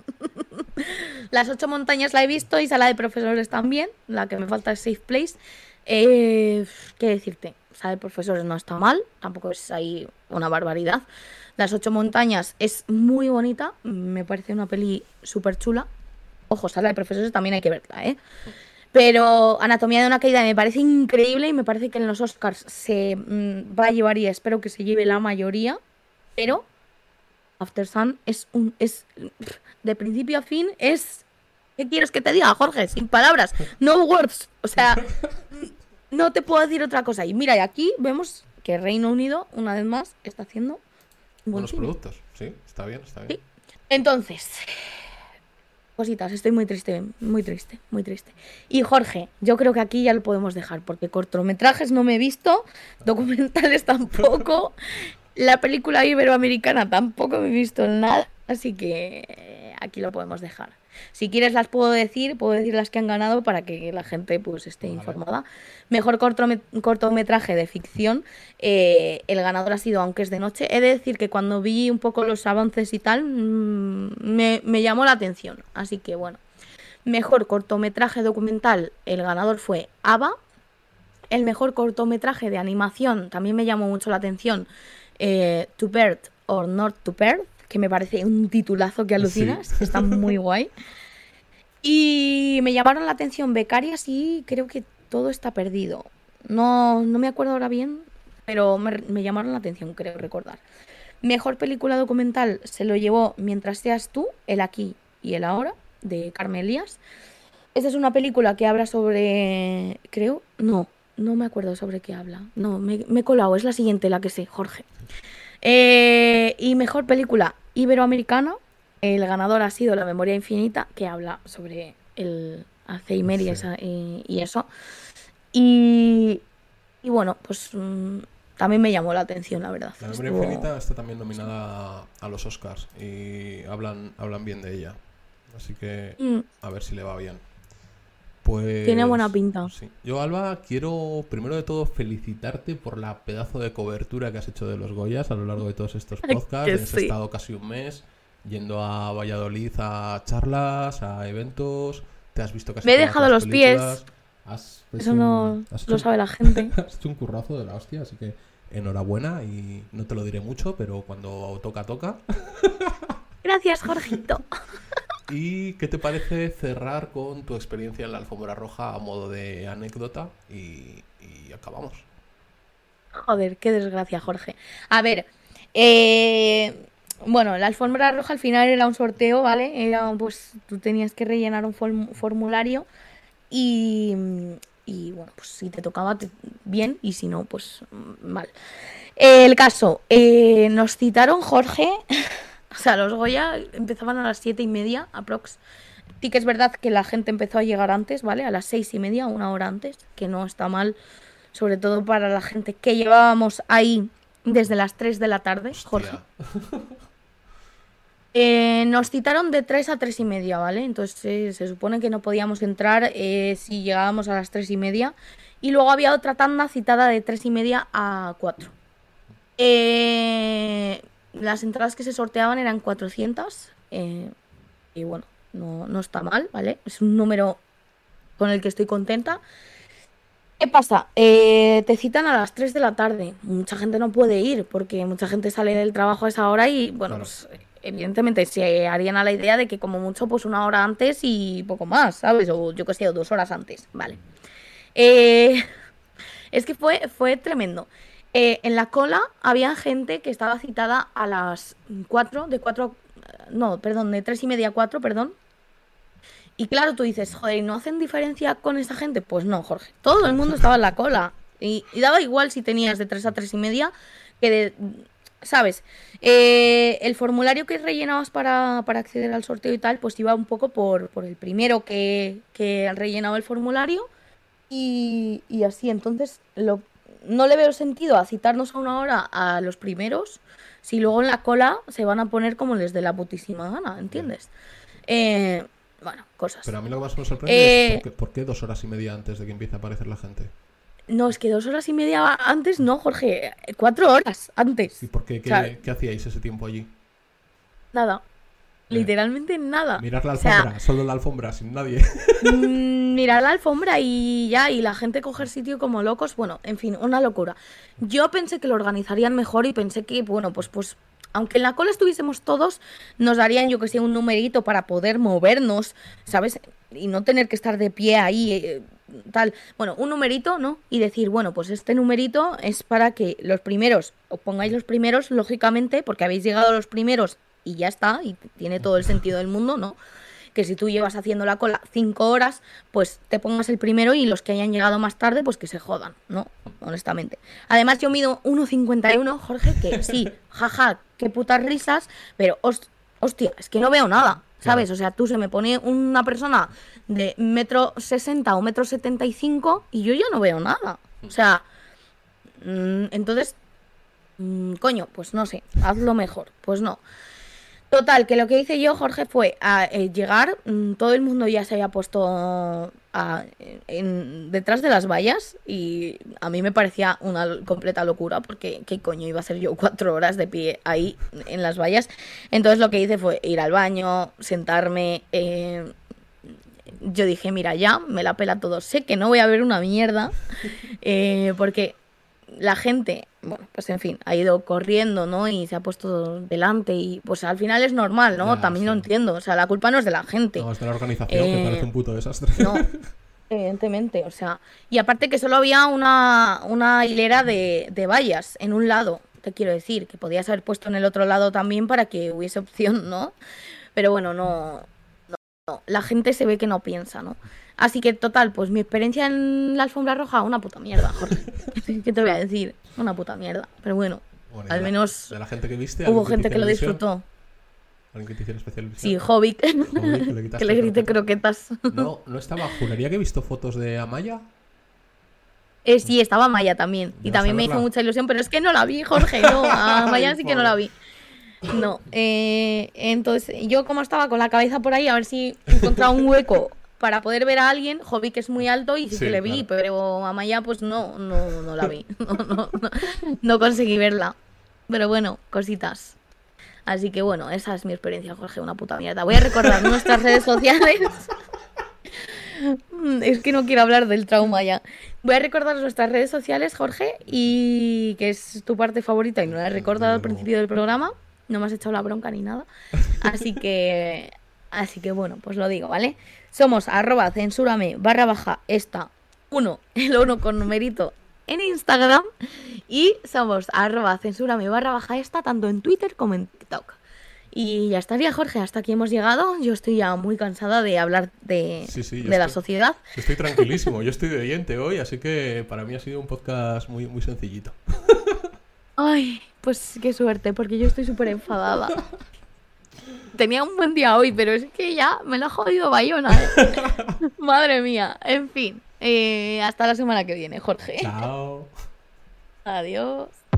Las ocho montañas la he visto y Sala de Profesores también. La que me falta es Safe Place. Eh, ¿Qué decirte? Sala de Profesores no está mal, tampoco es ahí una barbaridad. Las ocho montañas es muy bonita, me parece una peli súper chula. Ojo, Sala de Profesores también hay que verla, ¿eh? Pero Anatomía de una caída me parece increíble y me parece que en los Oscars se mm, va a llevar y espero que se lleve la mayoría. Pero After Sun es un es de principio a fin es ¿qué quieres que te diga, Jorge? Sin palabras, no words. O sea, no te puedo decir otra cosa. Y mira, y aquí vemos que Reino Unido una vez más está haciendo un buen Buenos cine. productos. Sí, está bien, está bien. Sí. Entonces, cositas, estoy muy triste, muy triste, muy triste. Y Jorge, yo creo que aquí ya lo podemos dejar, porque cortometrajes no me he visto, documentales tampoco, la película iberoamericana tampoco me he visto nada, así que eh, aquí lo podemos dejar. Si quieres las puedo decir, puedo decir las que han ganado para que la gente pues esté Vale. informada. Mejor cortome- cortometraje de ficción, eh, el ganador ha sido Aunque es de noche. He de decir que cuando vi un poco los avances y tal, mmm, me, me llamó la atención, así que bueno. Mejor cortometraje documental, el ganador fue Ava. El mejor cortometraje de animación también me llamó mucho la atención, eh, To Bird or Not to Bird, que me parece un titulazo que alucinas, Sí. está muy guay. Y me llamaron la atención Becarias y creo que Todo está perdido. No, no me acuerdo ahora bien, pero me, me llamaron la atención, creo recordar. Mejor película documental se lo llevó Mientras seas tú, El aquí y el ahora, de Carmen Elías. Esta es una película que habla sobre, creo, no, no me acuerdo sobre qué habla. No, me, me he colado, es la siguiente, la que sé, Jorge. Eh, y mejor película iberoamericana, el ganador ha sido La memoria infinita, que habla sobre el Alzheimer y, Sí. esa, y, y eso. Y, y bueno, pues mm, también me llamó la atención, la verdad. La memoria Estuvo... infinita está también nominada a los Oscars y hablan, hablan bien de ella. Así que Mm, a ver si le va bien. tiene buena Pues pinta. sí. Yo, Alba, quiero primero de todo felicitarte por la pedazo de cobertura que has hecho de los Goyas a lo largo de todos estos podcasts. Que Has sí. estado casi un mes yendo a Valladolid a charlas, a eventos. Te has visto casi Me he todas dejado las los películas. pies. Has Eso hecho un, no has hecho lo un- sabe la gente. has hecho un currazo de la hostia, así que enhorabuena y no te lo diré mucho, pero cuando toca, toca. Gracias, Jorgito. ¿Y qué te parece cerrar con tu experiencia en la alfombra roja a modo de anécdota? Y, y acabamos. Joder, qué desgracia, Jorge. A ver, eh, bueno, la alfombra roja al final era un sorteo, ¿vale? Era, pues tú tenías que rellenar un form- formulario y, y, bueno, pues si te tocaba te- bien y si no, pues mm, mal. El caso, eh, nos citaron Jorge, o sea, los Goya empezaban a las siete y media, aprox. Sí que es verdad que la gente empezó a llegar antes, ¿vale? A las seis y media, una hora antes, que no está mal, sobre todo para la gente que llevábamos ahí desde las tres de la tarde, Jorge. Hostia. Eh, nos citaron de tres a tres y media, ¿vale? Entonces eh, se supone que no podíamos entrar eh, si llegábamos a las tres y media. Y luego había otra tanda citada de tres y media a cuatro. Eh, las entradas que se sorteaban eran cuatrocientas. eh, y bueno, no, no está mal, ¿vale? Es un número con el que estoy contenta. ¿Qué pasa? Eh, te citan a las tres de la tarde. Mucha gente no puede ir porque mucha gente sale del trabajo a esa hora y, bueno, Claro. pues evidentemente se harían a la idea de que como mucho pues una hora antes y poco más, ¿sabes? O yo qué sé, o dos horas antes, vale. Eh, es que fue, fue tremendo. Eh, en la cola había gente que estaba citada a las cuatro, de cuatro, no, perdón, de tres y media a cuatro, perdón. Y claro, tú dices, joder, ¿no hacen diferencia con esa gente? Pues no, Jorge. Todo el mundo estaba en la cola. Y, y daba igual si tenías de tres a tres y media que de... ¿Sabes? Eh, el formulario que rellenabas para, para acceder al sorteo y tal, pues iba un poco por, por el primero que, que rellenaba el formulario y, y así. Entonces, lo, no le veo sentido a citarnos a una hora a los primeros si luego en la cola se van a poner como les dé la putísima gana, ¿entiendes? Eh, bueno, cosas. Pero a mí lo que más me sorprende es Eh, por qué, por qué dos horas y media antes de que empiece a aparecer la gente. no, es que dos horas y media antes, no, Jorge, cuatro horas antes. ¿Y por qué? O sea, ¿Qué, qué hacíais ese tiempo allí? nada, Eh, literalmente nada. mirar la O sea, alfombra, solo la alfombra, sin nadie. mm, mirar la alfombra y ya, y la gente coger sitio como locos, bueno, en fin, una locura. Yo pensé que lo organizarían mejor y pensé que, bueno, pues, pues, aunque en la cola estuviésemos todos, nos darían, yo que sé, un numerito para poder movernos, ¿sabes? Y no tener que estar de pie ahí, eh, tal. Bueno, un numerito, ¿no? Y decir, bueno, pues este numerito es para que los primeros, os pongáis los primeros, lógicamente, porque habéis llegado a los primeros y ya está, y tiene todo el sentido del mundo, ¿no? Que si tú llevas haciendo la cola cinco horas, pues te pongas el primero y los que hayan llegado más tarde, pues que se jodan, ¿no? Honestamente. Además, yo mido uno cincuenta y uno, Jorge, que sí, jaja, qué putas risas, pero host- hostia, es que no veo nada, ¿sabes? Claro. O sea, tú se me pone una persona de metro sesenta o metro setenta y cinco y yo ya no veo nada. O sea, mm, entonces, mm, coño, pues no sé, hazlo mejor. Pues no. Total, que lo que hice yo, Jorge, fue a, eh, llegar, mm, todo el mundo ya se había puesto a- en- detrás de las vallas y a mí me parecía una l- completa locura porque qué coño iba a ser yo cuatro horas de pie ahí en las vallas. Entonces lo que hice fue ir al baño, sentarme, eh, yo dije, mira, ya, me la pela todo, sé que no voy a ver una mierda eh, porque la gente, bueno, pues en fin, ha ido corriendo, ¿no? Y se ha puesto delante y pues al final es normal, ¿no? Ya, También sí. lo entiendo, o sea, la culpa no es de la gente, No, es de la organización que eh, parece un puto desastre. no, evidentemente, o sea, y aparte que solo había una, una hilera de, de vallas en un lado, te quiero decir, que podías haber puesto en el otro lado también para que hubiese opción, ¿no? Pero bueno, no, la gente se ve que no piensa, ¿no? Así que, total, pues mi experiencia en la alfombra roja, una puta mierda, Jorge. ¿Qué te voy a decir? Una puta mierda. Pero bueno, Bueno, al de menos la, de la gente que viste, hubo ¿alguien que gente te que lo hiciera ilusión? disfrutó. ¿Alguien que te hiciera especial Sí, ilusión? Hobbit, Hobbit, que le quitaste que le grité croquetas. croquetas. No, no estaba. Juraría que he visto fotos de Amaya. Eh, sí, estaba Maya también. Y ¿Llegaste también a me hizo verla? mucha ilusión, pero es que no la vi, Jorge. No, a Maya Ay, sí que no la pobre. vi. No, eh, entonces yo como estaba con la cabeza por ahí, a ver si encontraba un hueco para poder ver a alguien. Jovi, que es muy alto y sí, Sí, que le vi, claro. pero a Maya pues no, no, no la vi. No, no, no, no conseguí verla. Pero bueno, cositas. Así que bueno, esa es mi experiencia, Jorge, una puta mierda. Voy a recordar nuestras redes sociales. Es que no quiero hablar del trauma ya. Voy a recordar nuestras redes sociales, Jorge, y que es tu parte favorita y no la he recordado al Desde luego. principio del programa. No me has echado la bronca ni nada. Así que, así que bueno, pues lo digo, ¿vale? Somos arroba censúrame barra baja esta uno, el uno con numerito en Instagram. Y somos arroba censúrame barra baja esta tanto en Twitter como en TikTok. Y ya estaría, Jorge, hasta aquí hemos llegado. Yo estoy ya muy cansada de hablar de, Sí, sí, yo de la estoy- sociedad. Yo estoy tranquilísimo. Yo estoy de oyente hoy, así que para mí ha sido un podcast muy, muy sencillito. Ay, pues qué suerte, porque yo estoy súper enfadada. Tenía un buen día hoy, pero es que ya me lo ha jodido Bayona, ¿eh? Madre mía. En fin, eh, hasta la semana que viene, Jorge. Chao. Adiós.